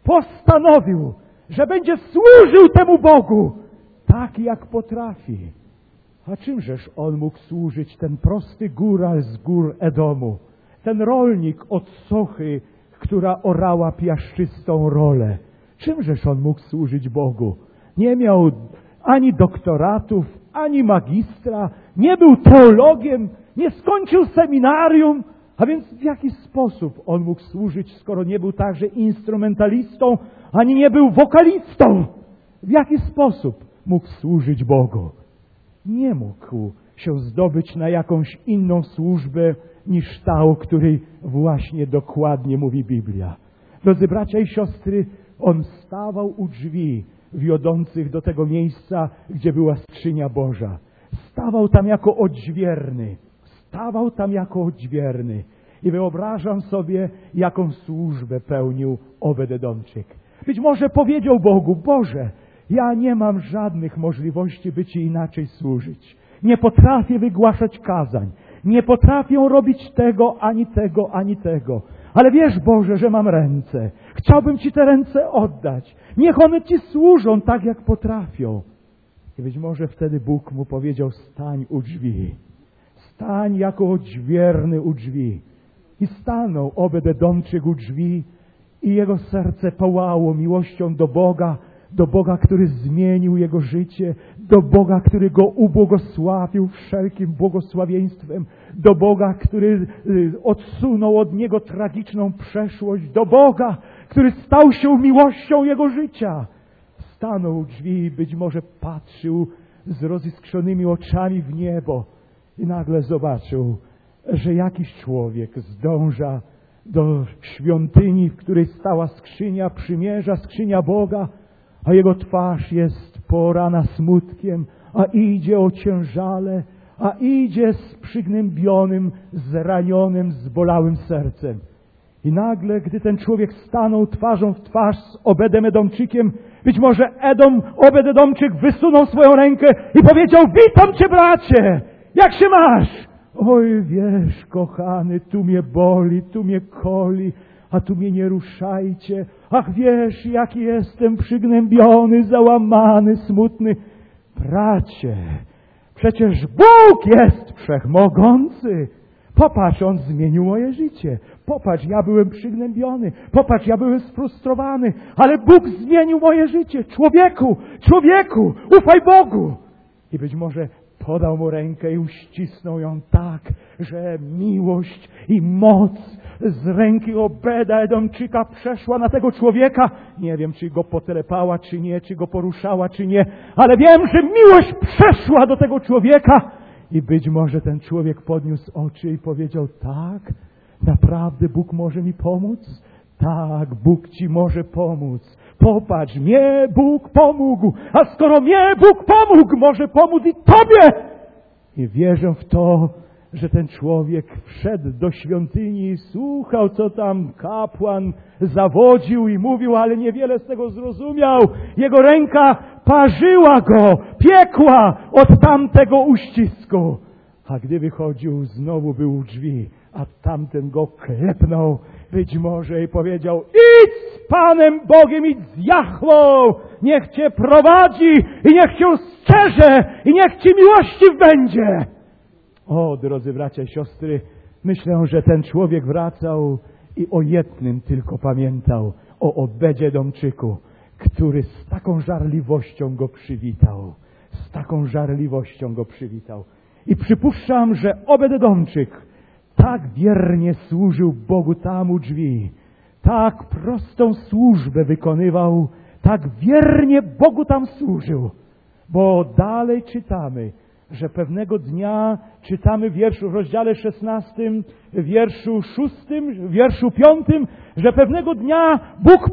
A: że będzie służył temu Bogu tak, jak potrafi. A czymżeż on mógł służyć, ten prosty góral z gór Edomu? Ten rolnik od Sochy, która orała piaszczystą rolę. Czymżeż on mógł służyć Bogu? Nie miał ani doktoratów, ani magistra, nie był teologiem, nie skończył seminarium. A więc w jaki sposób on mógł służyć, skoro nie był także instrumentalistą, ani nie był wokalistą? W jaki sposób mógł służyć Bogu? Nie mógł się zdobyć na jakąś inną służbę niż ta, o której właśnie dokładnie mówi Biblia. Drodzy bracia i siostry, on stawał u drzwi wiodących do tego miejsca, gdzie była skrzynia Boża. Stawał tam jako odźwierny. Stawał tam jako odźwierny. I wyobrażam sobie, jaką służbę pełnił Obed-Edomczyk. Być może powiedział Bogu: Boże, ja nie mam żadnych możliwości, by Ci inaczej służyć. Nie potrafię wygłaszać kazań. Nie potrafię robić tego, ani tego, ani tego. Ale wiesz, Boże, że mam ręce. Chciałbym Ci te ręce oddać. Niech one Ci służą tak, jak potrafią. I być może wtedy Bóg mu powiedział: stań u drzwi. Stań jako odźwierny u drzwi. I stanął Obed-Edomczyk u drzwi i jego serce pałało miłością do Boga, który zmienił jego życie, do Boga, który go ubłogosławił wszelkim błogosławieństwem, do Boga, który odsunął od niego tragiczną przeszłość, do Boga, który stał się miłością jego życia. Stanął u drzwi i być może patrzył z roziskrzonymi oczami w niebo i nagle zobaczył, że jakiś człowiek zdąża do świątyni, w której stała skrzynia przymierza, skrzynia Boga, a jego twarz jest porana smutkiem, a idzie ociężale, a idzie z przygnębionym, zranionym, zbolałym sercem. I nagle, gdy ten człowiek stanął twarzą w twarz z Obedem-Edomczykiem, być może Obed-Edomczyk wysunął swoją rękę i powiedział: witam Cię, bracie! Jak się masz? Oj, wiesz, kochany, tu mnie boli, tu mnie koli, a tu mnie nie ruszajcie. Ach, wiesz, jaki jestem przygnębiony, załamany, smutny. Bracie, przecież Bóg jest wszechmogący. Popatrz, On zmienił moje życie. Popatrz, ja byłem przygnębiony. Popatrz, ja byłem sfrustrowany. Ale Bóg zmienił moje życie. Człowieku, ufaj Bogu. I być może podał mu rękę i uścisnął ją tak, że miłość i moc z ręki Obeda-Edomczyka przeszła na tego człowieka. Nie wiem, czy go potelepała, czy nie, czy go poruszała, czy nie, ale wiem, że miłość przeszła do tego człowieka. I być może ten człowiek podniósł oczy i powiedział: tak, naprawdę Bóg może mi pomóc? Tak, Bóg Ci może pomóc. Popatrz, mnie Bóg pomógł, a skoro mnie Bóg pomógł, może pomóc i Tobie. I wierzę w to, że ten człowiek wszedł do świątyni i słuchał, co tam kapłan zawodził i mówił, ale niewiele z tego zrozumiał. Jego ręka parzyła go, piekła od tamtego uścisku. A gdy wychodził, znowu był u drzwi, a tamten go klepnął, być może, i powiedział: idź z Panem Bogiem, idź z Jahwą, niech Cię prowadzi i niech Cię strzeże i niech Ci miłościw będzie. O, drodzy bracia i siostry, myślę, że ten człowiek wracał i o jednym tylko pamiętał: o Obedzie-Edomczyku, który z taką żarliwością go przywitał. Z taką żarliwością go przywitał. I przypuszczam, że Obed-Edomczyk tak wiernie służył Bogu tam u drzwi, tak prostą służbę wykonywał, tak wiernie Bogu tam służył. Bo dalej czytamy, że pewnego dnia, czytamy w rozdziale 16, wierszu 6, wierszu 5, że pewnego dnia Bóg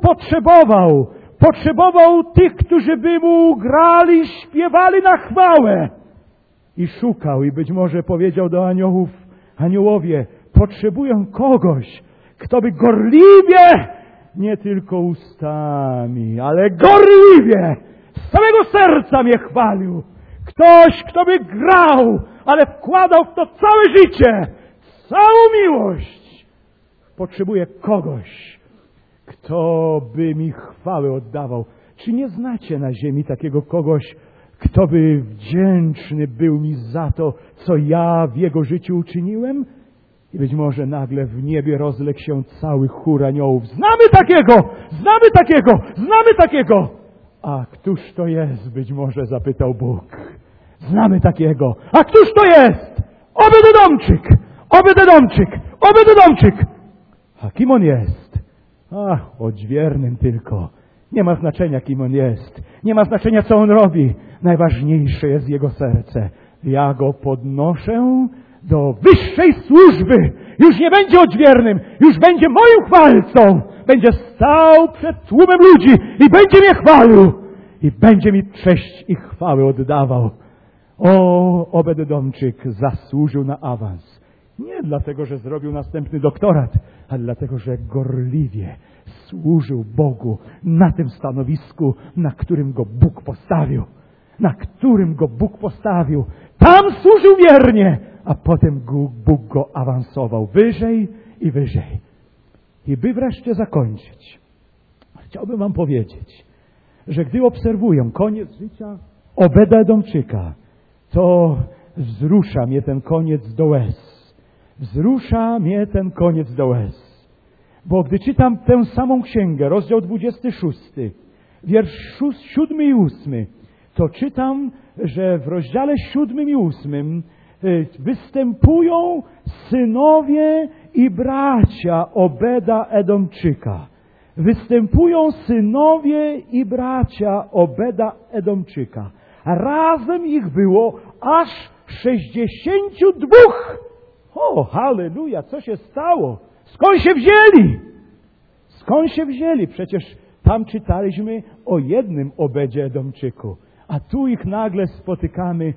A: potrzebował tych, którzy by Mu grali, śpiewali na chwałę. I szukał, i być może powiedział do aniołów: aniołowie, potrzebuję kogoś, kto by gorliwie, nie tylko ustami, ale gorliwie, z całego serca mnie chwalił. Ktoś, kto by grał, ale wkładał w to całe życie, całą miłość. Potrzebuję kogoś, kto by mi chwałę oddawał. Czy nie znacie na ziemi takiego kogoś, kto by wdzięczny był mi za to, co ja w jego życiu uczyniłem? I być może nagle w niebie rozległ się cały chór aniołów: znamy takiego! Znamy takiego! Znamy takiego! A któż to jest? Być może zapytał Bóg. Znamy takiego. A któż to jest? Obed-Edomczyk! Obed-Edomczyk! Obed-Edomczyk! A kim on jest? Ach, odźwiernym tylko. Nie ma znaczenia, kim on jest. Nie ma znaczenia, co on robi. Najważniejsze jest jego serce. Ja go podnoszę do wyższej służby. Już nie będzie odźwiernym, już będzie moim chwalcą. Będzie stał przed tłumem ludzi i będzie mnie chwalił. I będzie mi cześć i chwałę oddawał. O, Obed-Edomczyk zasłużył na awans. Nie dlatego, że zrobił następny doktorat, ale dlatego, że gorliwie służył Bogu na tym stanowisku, na którym go Bóg postawił. Na którym go Bóg postawił. Tam służył wiernie, a potem Bóg go awansował wyżej i wyżej. I by wreszcie zakończyć, chciałbym wam powiedzieć, że gdy obserwuję koniec życia Obeda-Edomczyka, to wzrusza mnie ten koniec do łez. Wzrusza mnie ten koniec do łez. Bo gdy czytam tę samą księgę, rozdział 26, wiersz 7 i 8, to czytam, że w rozdziale 7 i 8 występują synowie i bracia Obeda-Edomczyka. Występują synowie i bracia Obeda-Edomczyka. A razem ich było aż 62. O, halleluja, co się stało? Skąd się wzięli? Skąd się wzięli? Przecież tam czytaliśmy o jednym Obedzie Edomczyku. A tu ich nagle spotykamy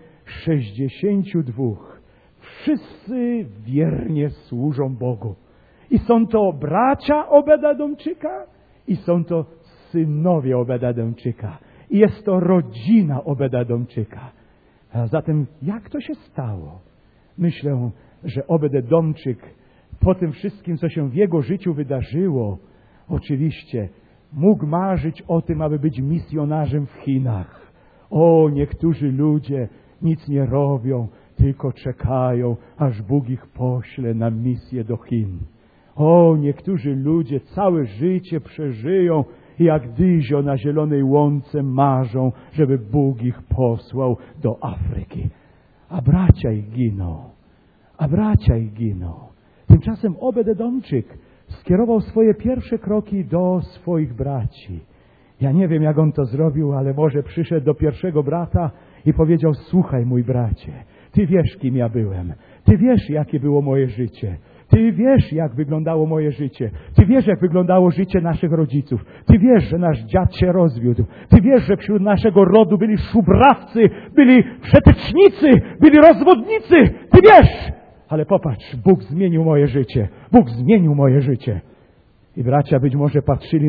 A: 62. Wszyscy wiernie służą Bogu. I są to bracia Obeda-Edomczyka i są to synowie Obeda-Edomczyka. I jest to rodzina Obeda-Edomczyka. A zatem jak to się stało? Myślę, że Obed-Edomczyk po tym wszystkim, co się w jego życiu wydarzyło, oczywiście mógł marzyć o tym, aby być misjonarzem w Chinach. O, niektórzy ludzie nic nie robią, tylko czekają, aż Bóg ich pośle na misję do Chin. O, niektórzy ludzie całe życie przeżyją i jak dyzio na zielonej łące marzą, żeby Bóg ich posłał do Afryki. A bracia ich giną. A bracia ich giną. Tymczasem Obed-Edomczyk skierował swoje pierwsze kroki do swoich braci. Ja nie wiem, jak on to zrobił, ale może przyszedł do pierwszego brata i powiedział: słuchaj, mój bracie, ty wiesz, kim ja byłem. Ty wiesz, jakie było moje życie. Ty wiesz, jak wyglądało moje życie. Ty wiesz, jak wyglądało życie naszych rodziców. Ty wiesz, że nasz dziad się rozwiódł. Ty wiesz, że wśród naszego rodu byli szubrawcy, byli przetecznicy, byli rozwodnicy. Ty wiesz! Ale popatrz, Bóg zmienił moje życie. Bóg zmienił moje życie. I bracia być może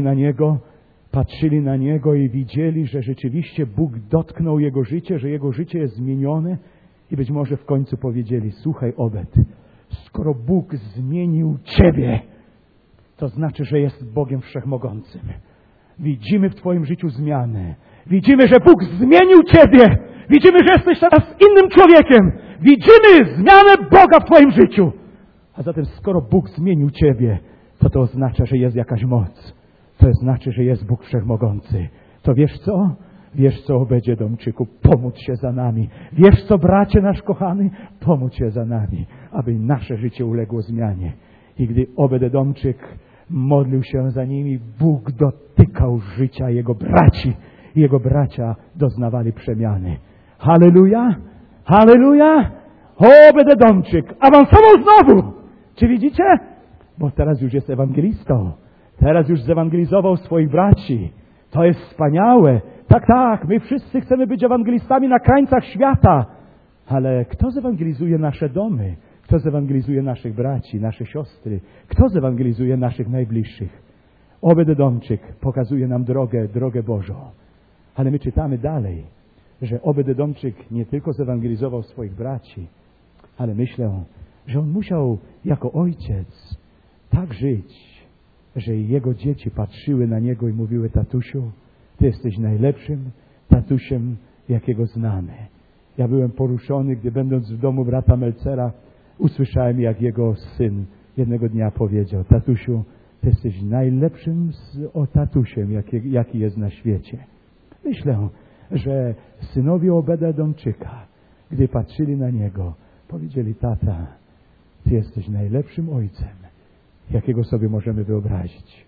A: patrzyli na niego i widzieli, że rzeczywiście Bóg dotknął jego życie, że jego życie jest zmienione. I być może w końcu powiedzieli: słuchaj, Obed, skoro Bóg zmienił ciebie, to znaczy, że jest Bogiem Wszechmogącym. Widzimy w twoim życiu zmianę. Widzimy, że Bóg zmienił ciebie. Widzimy, że jesteś teraz innym człowiekiem. Widzimy zmianę Boga w twoim życiu. A zatem skoro Bóg zmienił ciebie, to oznacza, że jest jakaś moc. To znaczy, że jest Bóg Wszechmogący. To wiesz co? Wiesz co, Obed-Edomczyku, pomódl się za nami. Wiesz co, bracie nasz kochany, pomódl się za nami, aby nasze życie uległo zmianie. I gdy Obed-Edomczyk modlił się za nimi, Bóg dotykał życia jego braci. I jego bracia doznawali przemiany. Halleluja! Halleluja! Obed-Edomczyk awansował znowu! Czy widzicie? Bo teraz już jest ewangelistą. Teraz już zewangelizował swoich braci. To jest wspaniałe. Tak, my wszyscy chcemy być ewangelistami na krańcach świata. Ale kto zewangelizuje nasze domy? Kto zewangelizuje naszych braci, nasze siostry? Kto zewangelizuje naszych najbliższych? Obed-Edomczyk pokazuje nam drogę Bożą. Ale my czytamy dalej, że Obed-Edomczyk nie tylko zewangelizował swoich braci, ale myślę, że on musiał jako ojciec tak żyć, że jego dzieci patrzyły na niego i mówiły: tatusiu, ty jesteś najlepszym tatusiem, jakiego znamy. Ja byłem poruszony, gdy będąc w domu brata Melcera, usłyszałem, jak jego syn jednego dnia powiedział: tatusiu, ty jesteś najlepszym tatusiem, jaki jest na świecie. Myślę, że synowie Obeda-Edomczyka, gdy patrzyli na niego, powiedzieli: tata, ty jesteś najlepszym ojcem, jakiego sobie możemy wyobrazić.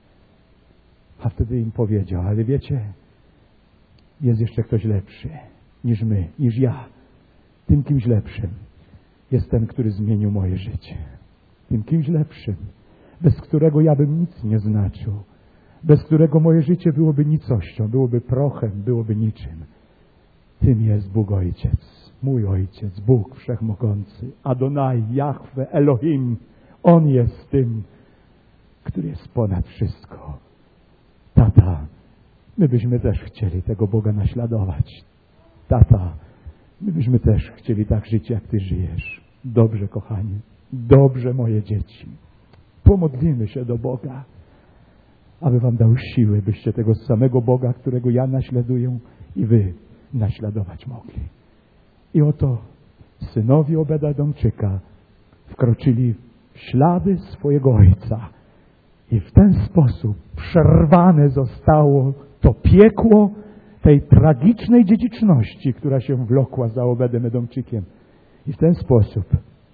A: A wtedy im powiedział: ale wiecie, jest jeszcze ktoś lepszy niż my, niż ja. Tym kimś lepszym jest ten, który zmienił moje życie. Tym kimś lepszym, bez którego ja bym nic nie znaczył, bez którego moje życie byłoby nicością, byłoby prochem, byłoby niczym. Tym jest Bóg Ojciec, mój Ojciec, Bóg Wszechmogący, Adonai, Jahwe, Elohim. On jest tym, który jest ponad wszystko. Tata, my byśmy też chcieli tego Boga naśladować. Tata, my byśmy też chcieli tak żyć, jak Ty żyjesz. Dobrze, kochani, dobrze, moje dzieci. Pomodlimy się do Boga, aby Wam dał siły, byście tego samego Boga, którego ja naśladuję, i Wy naśladować mogli. I oto synowie Obed-Edomczyka wkroczyli w ślady swojego ojca. I w ten sposób przerwane zostało to piekło tej tragicznej dziedziczności, która się wlokła za Obedem-Edomczykiem. I w ten sposób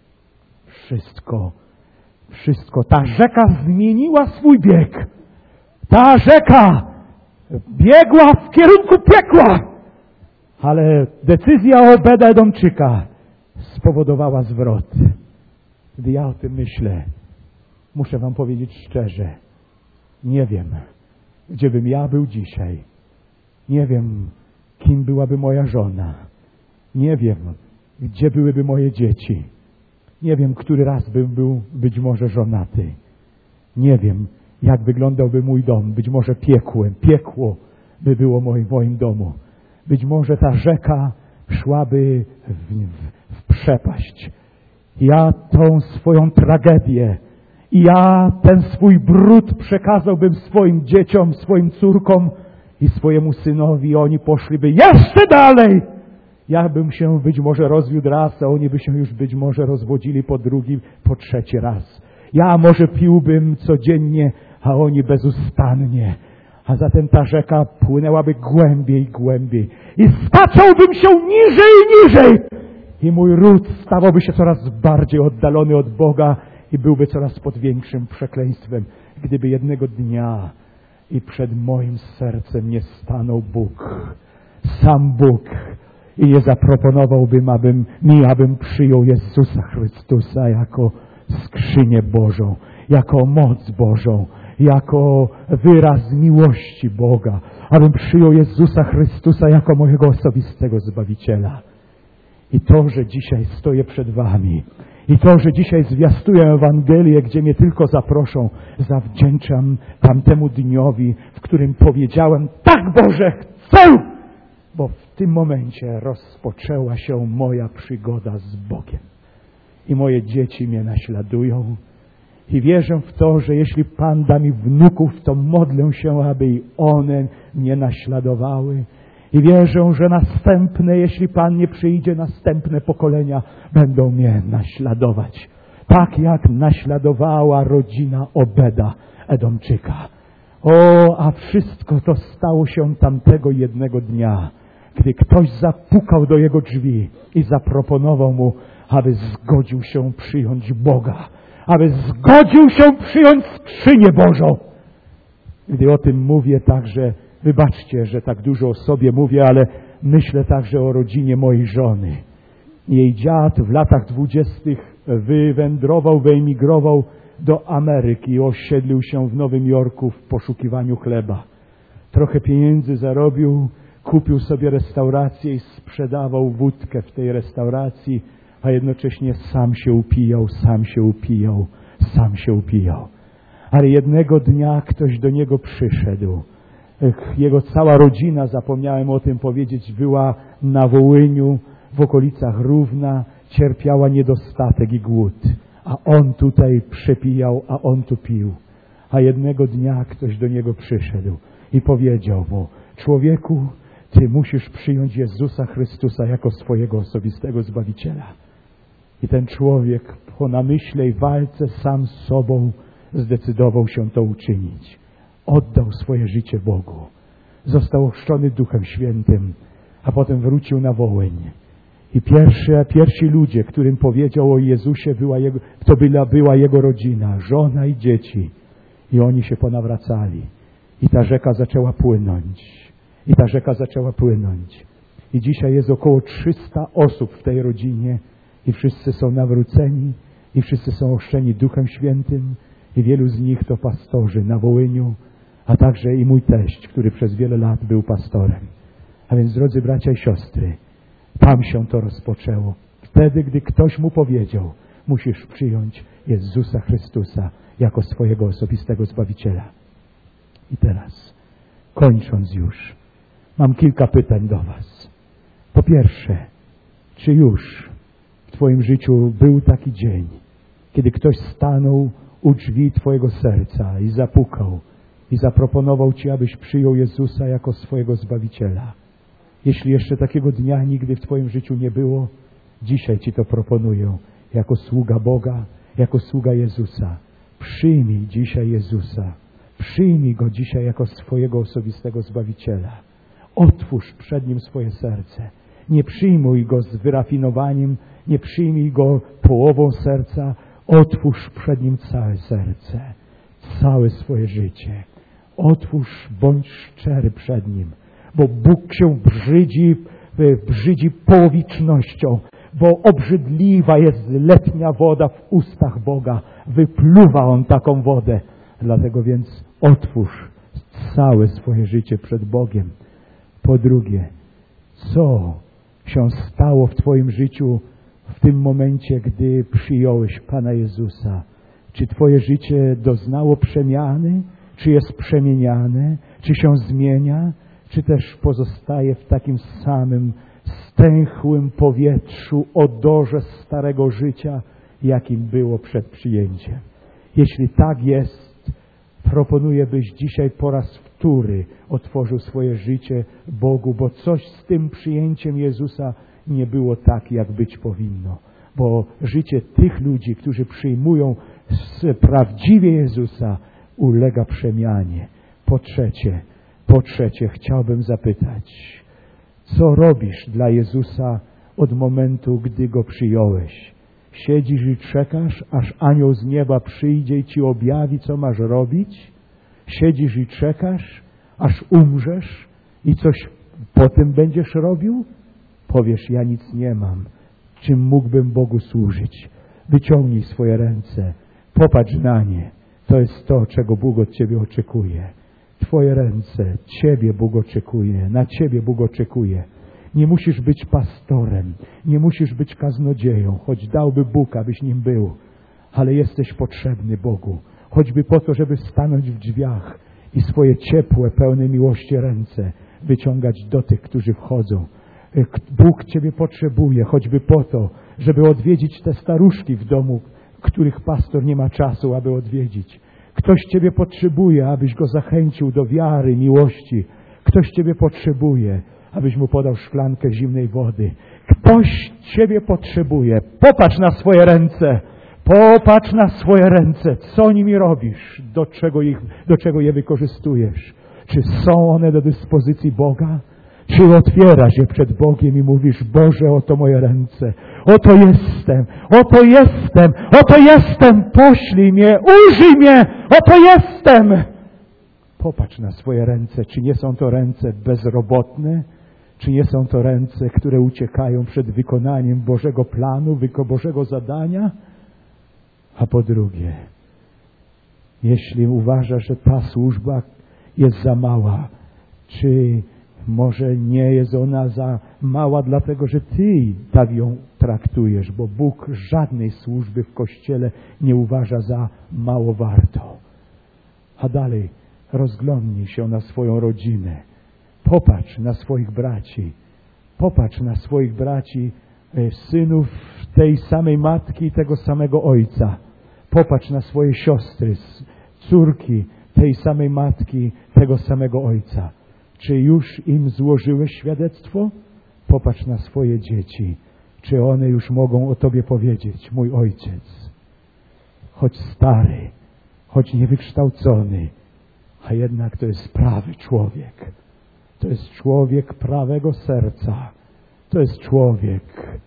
A: wszystko, ta rzeka zmieniła swój bieg. Ta rzeka biegła w kierunku piekła. Ale decyzja Obeda-Edomczyka spowodowała zwrot. Gdy ja o tym myślę, muszę Wam powiedzieć szczerze, nie wiem, gdzie bym ja był dzisiaj. Nie wiem, kim byłaby moja żona. Nie wiem, gdzie byłyby moje dzieci. Nie wiem, który raz bym był być może żonaty. Nie wiem, jak wyglądałby mój dom. Być może piekło by było w moim domu. Być może ta rzeka szłaby w przepaść. Ja tą swoją tragedię i ja ten swój brud przekazałbym swoim dzieciom, swoim córkom i swojemu synowi. Oni poszliby jeszcze dalej. Ja bym się być może rozwiódł raz, a oni by się już być może rozwodzili po drugi, po trzeci raz. Ja może piłbym codziennie, a oni bezustannie. A zatem ta rzeka płynęłaby głębiej, głębiej. I staczałbym się niżej i niżej. I mój ród stawałby się coraz bardziej oddalony od Boga i byłby coraz pod większym przekleństwem, gdyby jednego dnia i przed moim sercem nie stanął Bóg, sam Bóg, i nie zaproponowałbym, abym przyjął Jezusa Chrystusa jako skrzynię Bożą, jako moc Bożą, jako wyraz miłości Boga, abym przyjął Jezusa Chrystusa jako mojego osobistego Zbawiciela. I to, że dzisiaj stoję przed Wami, i to, że dzisiaj zwiastuję Ewangelię, gdzie mnie tylko zaproszą, zawdzięczam tamtemu dniowi, w którym powiedziałem: tak, Boże, chcę! Bo w tym momencie rozpoczęła się moja przygoda z Bogiem. I moje dzieci mnie naśladują. I wierzę w to, że jeśli Pan da mi wnuków, to modlę się, aby i one mnie naśladowały. I wierzę, że następne, jeśli Pan nie przyjdzie, następne pokolenia będą mnie naśladować. Tak jak naśladowała rodzina Obeda-Edomczyka. O, a wszystko to stało się tamtego jednego dnia, gdy ktoś zapukał do jego drzwi i zaproponował mu, aby zgodził się przyjąć Boga, aby zgodził się przyjąć skrzynię Bożą. Gdy o tym mówię, także wybaczcie, że tak dużo o sobie mówię, ale myślę także o rodzinie mojej żony. Jej dziad w latach 20. wyemigrował do Ameryki i osiedlił się w Nowym Jorku w poszukiwaniu chleba. Trochę pieniędzy zarobił, kupił sobie restaurację i sprzedawał wódkę w tej restauracji, a jednocześnie sam się upijał. Ale jednego dnia ktoś do niego przyszedł. Jego cała rodzina, zapomniałem o tym powiedzieć, była na Wołyniu, w okolicach Równa, cierpiała niedostatek i głód. A on tutaj przepijał, a on tu pił. A jednego dnia ktoś do niego przyszedł i powiedział mu: człowieku, ty musisz przyjąć Jezusa Chrystusa jako swojego osobistego Zbawiciela. I ten człowiek po namyśle i walce sam z sobą zdecydował się to uczynić. Oddał swoje życie Bogu. Został ochrzczony Duchem Świętym, a potem wrócił na Wołyń. I pierwsi ludzie, którym powiedział o Jezusie, była jego rodzina, żona i dzieci. I oni się ponawracali. I ta rzeka zaczęła płynąć. I dzisiaj jest około 300 osób w tej rodzinie. i wszyscy są nawróceni i wszyscy są ochrzczeni Duchem Świętym i wielu z nich to pastorzy na Wołyniu, a także i mój teść, który przez wiele lat był pastorem. A więc, drodzy bracia i siostry, tam się to rozpoczęło. Wtedy, gdy ktoś mu powiedział, musisz przyjąć Jezusa Chrystusa jako swojego osobistego Zbawiciela. I teraz, kończąc już, mam kilka pytań do was. Po pierwsze, czy już w twoim życiu był taki dzień, kiedy ktoś stanął u drzwi twojego serca i zapukał i zaproponował ci, abyś przyjął Jezusa jako swojego Zbawiciela? Jeśli jeszcze takiego dnia nigdy w twoim życiu nie było, dzisiaj ci to proponuję jako sługa Boga, jako sługa Jezusa. Przyjmij dzisiaj Jezusa. Przyjmij Go dzisiaj jako swojego osobistego Zbawiciela. Otwórz przed Nim swoje serce. Nie przyjmuj Go z wyrafinowaniem, nie przyjmij Go połową serca. Otwórz przed Nim całe serce, całe swoje życie. Otwórz, bądź szczery przed Nim, bo Bóg się brzydzi połowicznością, bo obrzydliwa jest letnia woda w ustach Boga. Wypluwa On taką wodę. Dlatego więc otwórz całe swoje życie przed Bogiem. Po drugie, co się stało w twoim życiu w tym momencie, gdy przyjąłeś Pana Jezusa? Czy twoje życie doznało przemiany? Czy jest przemieniane? Czy się zmienia? Czy też pozostaje w takim samym stęchłym powietrzu, odorze starego życia, jakim było przed przyjęciem? Jeśli tak jest, proponuję, byś dzisiaj po raz wtóry otworzył swoje życie Bogu, bo coś z tym przyjęciem Jezusa nie było tak, jak być powinno. Bo życie tych ludzi, którzy przyjmują prawdziwie Jezusa, ulega przemianie. Po trzecie, chciałbym zapytać, co robisz dla Jezusa od momentu, gdy Go przyjąłeś? Siedzisz i czekasz, aż anioł z nieba przyjdzie i ci objawi, co masz robić? Siedzisz i czekasz, aż umrzesz i coś potem będziesz robił? Powiesz, ja nic nie mam, czym mógłbym Bogu służyć. Wyciągnij swoje ręce, popatrz na nie. To jest to, czego Bóg od ciebie oczekuje. Twoje ręce, ciebie Bóg oczekuje, na ciebie Bóg oczekuje. Nie musisz być pastorem, nie musisz być kaznodzieją, choć dałby Bóg, abyś nim był, ale jesteś potrzebny Bogu, choćby po to, żeby stanąć w drzwiach i swoje ciepłe, pełne miłości ręce wyciągać do tych, którzy wchodzą. Bóg ciebie potrzebuje, choćby po to, żeby odwiedzić te staruszki w domu, których pastor nie ma czasu, aby odwiedzić. Ktoś ciebie potrzebuje, abyś go zachęcił do wiary, miłości. Ktoś ciebie potrzebuje, abyś mu podał szklankę zimnej wody. Ktoś ciebie potrzebuje. Popatrz na swoje ręce. Popatrz na swoje ręce. Co nimi robisz? Do czego je wykorzystujesz? Czy są one do dyspozycji Boga? Czy otwierasz je przed Bogiem i mówisz, Boże, oto moje ręce. Oto jestem. Oto jestem. Oto jestem. Poślij mnie. Użyj mnie. Oto jestem. Popatrz na swoje ręce. Czy nie są to ręce bezrobotne? Czy nie są to ręce, które uciekają przed wykonaniem Bożego planu, Bożego zadania? A po drugie, jeśli uważasz, że ta służba jest za mała, czy może nie jest ona za mała, dlatego że ty tak ją traktujesz, bo Bóg żadnej służby w Kościele nie uważa za mało wartą. A dalej, rozglądnij się na swoją rodzinę. Popatrz na swoich braci. Popatrz na swoich braci, synów tej samej matki i tego samego ojca. Popatrz na swoje siostry, córki tej samej matki, tego samego ojca. Czy już im złożyłeś świadectwo? Popatrz na swoje dzieci. Czy one już mogą o Tobie powiedzieć, mój ojciec, choć stary, choć niewykształcony, a jednak to jest prawy człowiek. To jest człowiek prawego serca. To jest człowiek,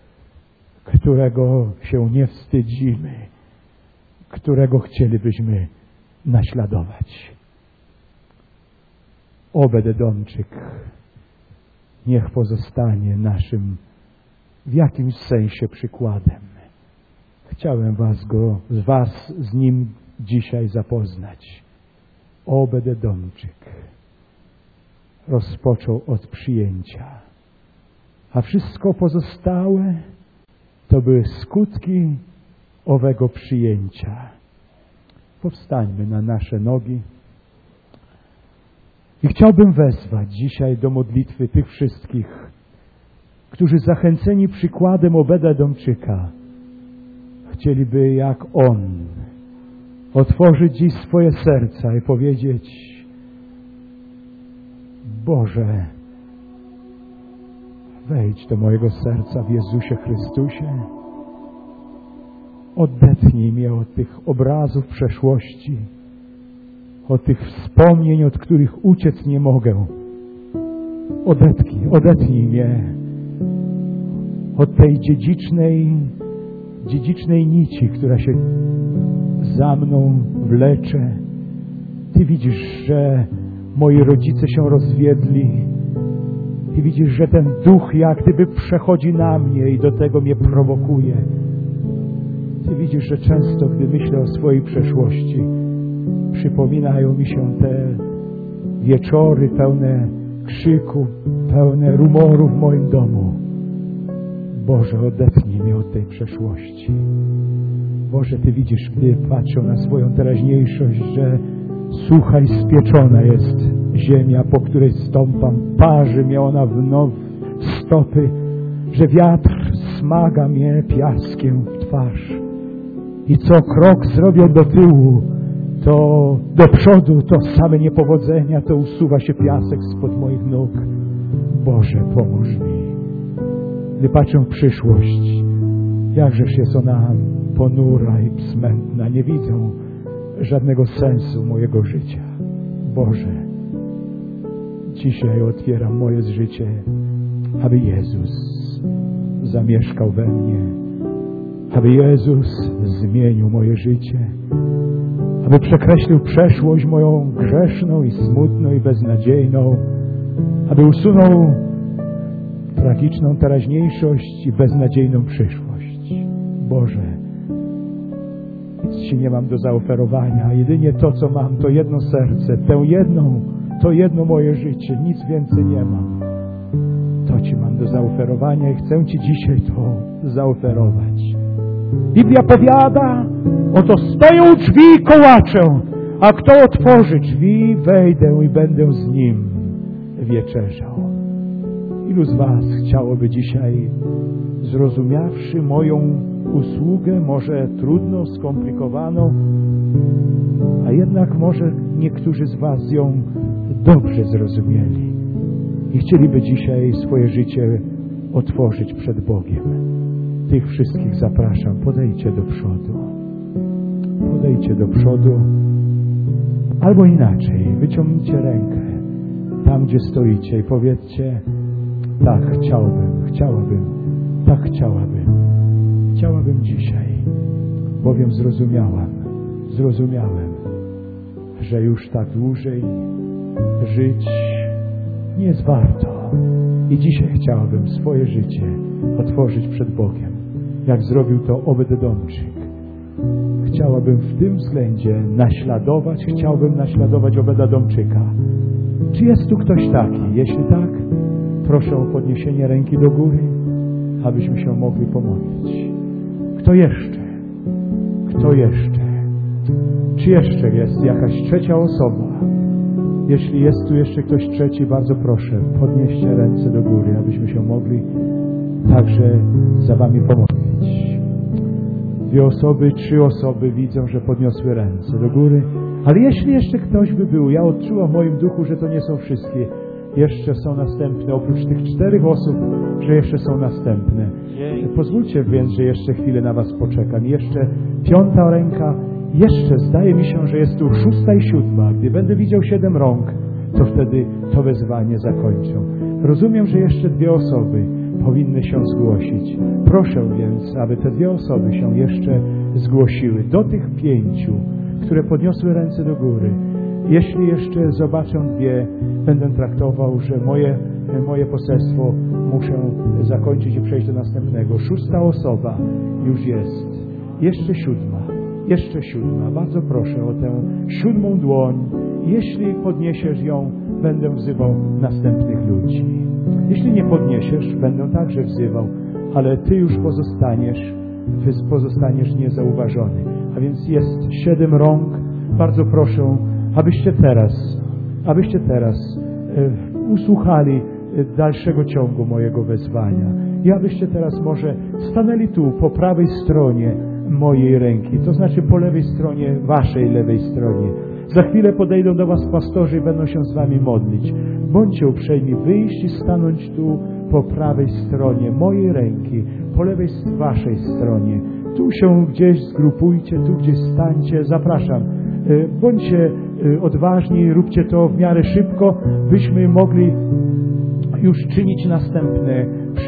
A: którego się nie wstydzimy, którego chcielibyśmy naśladować. Obed-Edomczyk niech pozostanie naszym w jakimś sensie przykładem. Chciałem was z nim dzisiaj zapoznać. Obed-Edomczyk rozpoczął od przyjęcia, a wszystko pozostałe to były skutki owego przyjęcia. Powstańmy na nasze nogi i chciałbym wezwać dzisiaj do modlitwy tych wszystkich, którzy zachęceni przykładem Obed-Edomczyka chcieliby jak on otworzyć dziś swoje serca i powiedzieć: Boże, wejdź do mojego serca w Jezusie Chrystusie. Odetnij mnie od tych obrazów przeszłości, od tych wspomnień, od których uciec nie mogę. Odetnij mnie od tej dziedzicznej nici, która się za mną wlecze. Ty widzisz, że moi rodzice się rozwiedli. Ty widzisz, że ten duch jak gdyby przechodzi na mnie i do tego mnie prowokuje. Ty widzisz, że często, gdy myślę o swojej przeszłości, przypominają mi się te wieczory pełne krzyku, pełne rumoru w moim domu. Boże, odetnij mnie od tej przeszłości. Boże, Ty widzisz, gdy patrzę na swoją teraźniejszość, że sucha i spieczona jest ziemia, po której stąpam. Parzy mnie ona w stopy, że wiatr smaga mnie piaskiem w twarz. I co krok zrobię do tyłu, to do przodu, to same niepowodzenia, to usuwa się piasek spod moich nóg. Boże, pomóż mi. Gdy patrzę w przyszłość, jakżeż jest ona ponura i smętna, nie widzę żadnego sensu mojego życia. Boże, dzisiaj otwieram moje życie, aby Jezus zamieszkał we mnie, aby Jezus zmienił moje życie, aby przekreślił przeszłość moją grzeszną i smutną i beznadziejną, aby usunął tragiczną teraźniejszość i beznadziejną przyszłość. Boże, nic Ci nie mam do zaoferowania, jedynie to, co mam, to jedno serce, to jedno moje życie, nic więcej nie mam. To Ci mam do zaoferowania i chcę Ci dzisiaj to zaoferować. Biblia powiada: oto stoją drzwi i kołaczę, a kto otworzy drzwi, wejdę i będę z nim wieczerzał. Ilu z Was chciałoby dzisiaj, zrozumiawszy moją usługę, może trudno, skomplikowaną, a jednak może niektórzy z Was ją dobrze zrozumieli i chcieliby dzisiaj swoje życie otworzyć przed Bogiem. Tych wszystkich zapraszam, podejdźcie do przodu. Podejdźcie do przodu, albo inaczej, wyciągnijcie rękę tam, gdzie stoicie i powiedzcie: tak, chciałabym dzisiaj, bowiem zrozumiałem, że już tak dłużej żyć nie jest warto. I dzisiaj chciałabym swoje życie otworzyć przed Bogiem, jak zrobił to Obed-Edomczyk. Chciałabym w tym względzie chciałbym naśladować Obed-Edomczyka. Czy jest tu ktoś taki? Jeśli tak, proszę o podniesienie ręki do góry, abyśmy się mogli pomodlić. Kto jeszcze? Czy jeszcze jest jakaś trzecia osoba? Jeśli jest tu jeszcze ktoś trzeci, bardzo proszę, podnieście ręce do góry, abyśmy się mogli także za Wami pomodlić. 2 osoby, 3 osoby widzą, że podniosły ręce do góry. Ale jeśli jeszcze ktoś by był, ja odczułam w moim duchu, że to nie są wszystkie. Jeszcze są następne, oprócz tych 4 osób, że jeszcze są następne. Pozwólcie więc, że jeszcze chwilę na Was poczekam. Jeszcze 5. ręka, jeszcze zdaje mi się, że jest tu 6. i 7. Gdy będę widział 7 rąk, to wtedy to wezwanie zakończę. Rozumiem, że jeszcze 2 osoby powinny się zgłosić. Proszę więc, aby te 2 osoby się jeszcze zgłosiły. Do tych 5, które podniosły ręce do góry. Jeśli jeszcze zobaczę 2, będę traktował, że moje poselstwo muszę zakończyć i przejść do następnego. 6. osoba już jest. Jeszcze siódma. Bardzo proszę o tę 7. dłoń. Jeśli podniesiesz ją, będę wzywał następnych ludzi. Jeśli nie podniesiesz, będę także wzywał, ale Ty już pozostaniesz niezauważony. A więc jest 7 rąk. Bardzo proszę, abyście teraz usłuchali dalszego ciągu mojego wezwania. I abyście teraz może stanęli tu po prawej stronie mojej ręki, to znaczy po lewej stronie, waszej lewej stronie. Za chwilę podejdą do was pastorzy i będą się z wami modlić. Bądźcie uprzejmi wyjść i stanąć tu po prawej stronie mojej ręki, po lewej waszej stronie. Tu się gdzieś zgrupujcie, tu gdzieś stańcie. Zapraszam. Bądźcie odważni, róbcie to w miarę szybko, byśmy mogli już czynić następne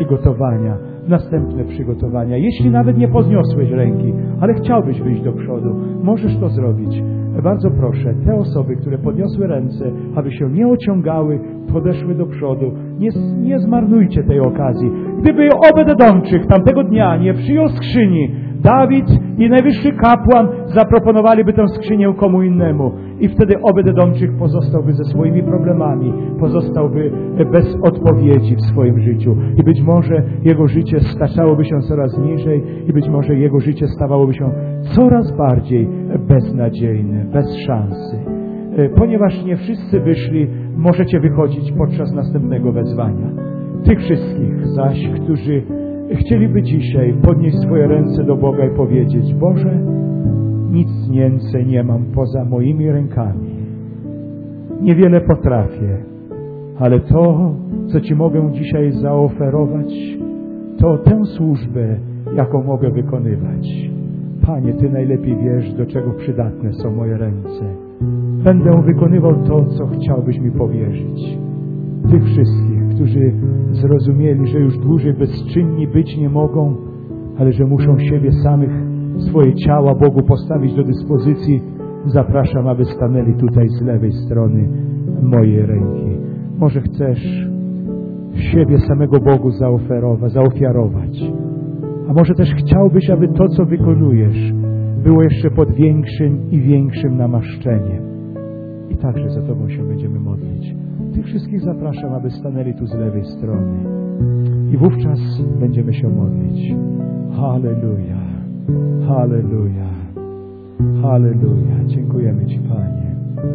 A: przygotowania. Jeśli nawet nie podniosłeś ręki, ale chciałbyś wyjść do przodu, możesz to zrobić. Bardzo proszę, te osoby, które podniosły ręce, aby się nie ociągały, podeszły do przodu. Nie zmarnujcie tej okazji. Gdyby Obed-Edomczyk tamtego dnia nie przyjął skrzyni, Dawid i najwyższy kapłan zaproponowaliby tę skrzynię komu innemu. I wtedy Obed-Edomczyk pozostałby ze swoimi problemami, pozostałby bez odpowiedzi w swoim życiu. I być może jego życie staczałoby się coraz niżej i być może jego życie stawałoby się coraz bardziej beznadziejne, bez szansy. Ponieważ nie wszyscy wyszli, możecie wychodzić podczas następnego wezwania. Tych wszystkich zaś, którzy chcieliby dzisiaj podnieść swoje ręce do Boga i powiedzieć: Boże, nic więcej nie mam poza moimi rękami. Niewiele potrafię, ale to, co Ci mogę dzisiaj zaoferować, to tę służbę, jaką mogę wykonywać. Panie, Ty najlepiej wiesz, do czego przydatne są moje ręce. Będę wykonywał to, co chciałbyś mi powierzyć. Tych wszystkich, którzy zrozumieli, że już dłużej bezczynni być nie mogą, ale że muszą siebie samych, swoje ciała Bogu postawić do dyspozycji, zapraszam, aby stanęli tutaj z lewej strony mojej ręki. Może chcesz siebie samego Bogu zaofiarować, a może też chciałbyś, aby to, co wykonujesz, było jeszcze pod większym i większym namaszczeniem. I także za Tobą się będziemy modlić. Tych wszystkich zapraszam, aby stanęli tu z lewej strony. I wówczas będziemy się modlić. Halleluja, halleluja, halleluja. Dziękujemy Ci, Panie.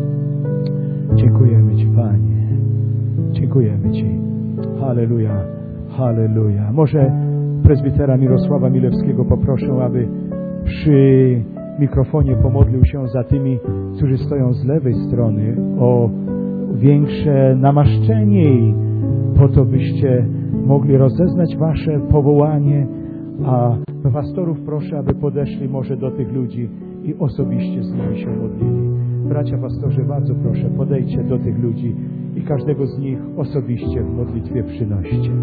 A: Dziękujemy Ci, Panie. Dziękujemy Ci. Halleluja, halleluja. Może prezbitera Mirosława Milewskiego poproszę, aby przy mikrofonie pomodlił się za tymi, którzy stoją z lewej strony, o większe namaszczenie i po to, byście mogli rozeznać Wasze powołanie, a pastorów proszę, aby podeszli może do tych ludzi i osobiście z nimi się modlili. Bracia pastorzy, bardzo proszę, podejdźcie do tych ludzi i każdego z nich osobiście w modlitwie przynoście.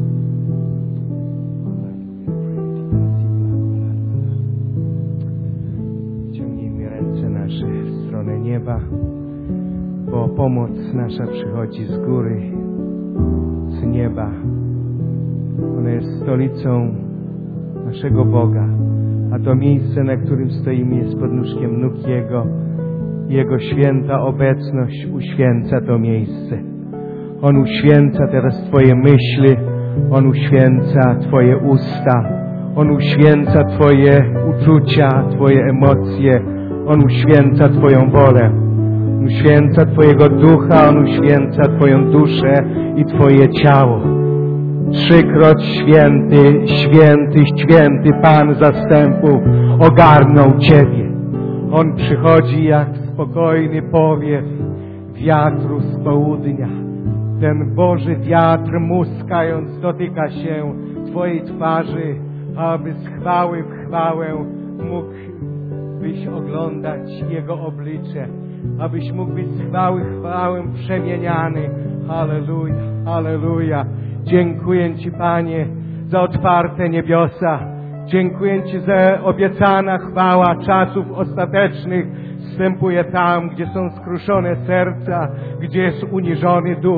B: Ciągnijmy ręce nasze w stronę nieba, bo pomoc nasza przychodzi z góry, z nieba. Ona jest stolicą naszego Boga, a to miejsce, na którym stoimy, jest podnóżkiem nóg Jego. Jego święta obecność uświęca to miejsce. On uświęca teraz Twoje myśli, On uświęca Twoje usta, On uświęca Twoje uczucia, Twoje emocje, On uświęca Twoją wolę. On uświęca Twojego ducha, On uświęca Twoją duszę i Twoje ciało. Trzykroć święty, święty, święty Pan zastępów ogarnął Ciebie. On przychodzi jak spokojny powiew wiatru z południa. Ten Boży wiatr, muskając, dotyka się Twojej twarzy, aby z chwały w chwałę mógłbyś oglądać Jego oblicze, abyś mógł być z chwały w chwałę przemieniany. Halleluja, halleluja. Dziękuję Ci, Panie, za otwarte niebiosa. Dziękuję Ci za obiecana chwała czasów ostatecznych. Wstępuje tam, gdzie są skruszone serca, gdzie jest uniżony duch.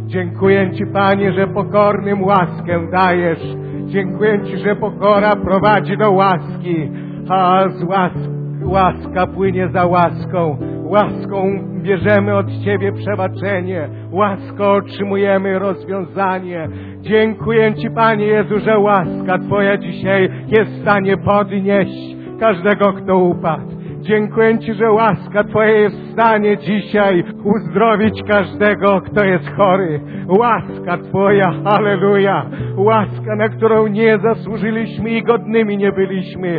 B: Dziękuję Ci, Panie, że pokornym łaskę dajesz. Dziękuję Ci, że pokora prowadzi do łaski, a łaska płynie za łaską. Łaską bierzemy od Ciebie przebaczenie. Łaską otrzymujemy rozwiązanie. Dziękuję Ci, Panie Jezu, że łaska Twoja dzisiaj jest w stanie podnieść każdego, kto upadł. Dziękuję Ci, że łaska Twoja jest w stanie dzisiaj uzdrowić każdego, kto jest chory. Łaska Twoja, halleluja. Łaska, na którą nie zasłużyliśmy i godnymi nie byliśmy.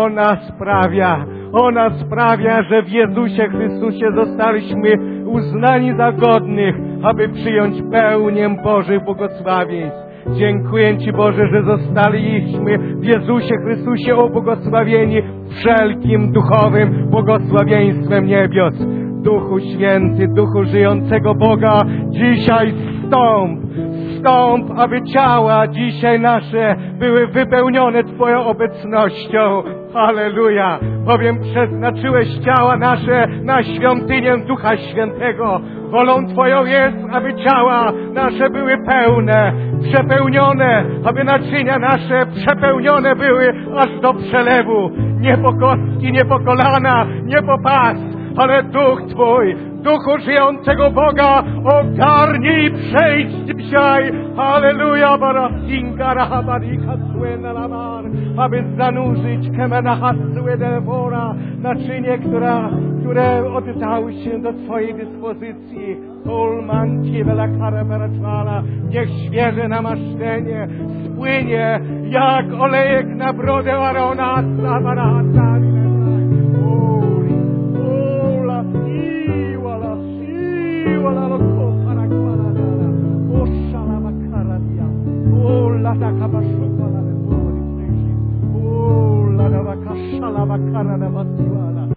B: Ona sprawia, że w Jezusie Chrystusie zostaliśmy uznani za godnych, aby przyjąć pełnię Bożych błogosławieństw. Dziękuję Ci, Boże, że zostaliśmy w Jezusie Chrystusie ubłogosławieni wszelkim duchowym błogosławieństwem niebios. Duchu Święty, Duchu żyjącego Boga, dzisiaj wstąp, aby ciała dzisiaj nasze były wypełnione Twoją obecnością. Halleluja! Bowiem przeznaczyłeś ciała nasze na świątynię Ducha Świętego. Wolą Twoją jest, aby ciała nasze były pełne, przepełnione, aby naczynia nasze przepełnione były aż do przelewu. Nie po kostki, nie po kolana, nie po pas, ale Duch Twój, Duchu żyjącego Boga, ogarnij i przejdź dzisiaj. Halleluja, barasinka, rahabarika, słena labar, aby zanurzyć kemena hasłe delwora, naczynie, które oddały się do Twojej dyspozycji. Olmancie vela karabarachala, niech świeże namaszczenie spłynie jak olejek na brodę Arona, sabarahasali. Wala lo para kwarada, oshala bakaradia, ola da kabashuka la bori preshi, ola da bakashala bakarada basiwala.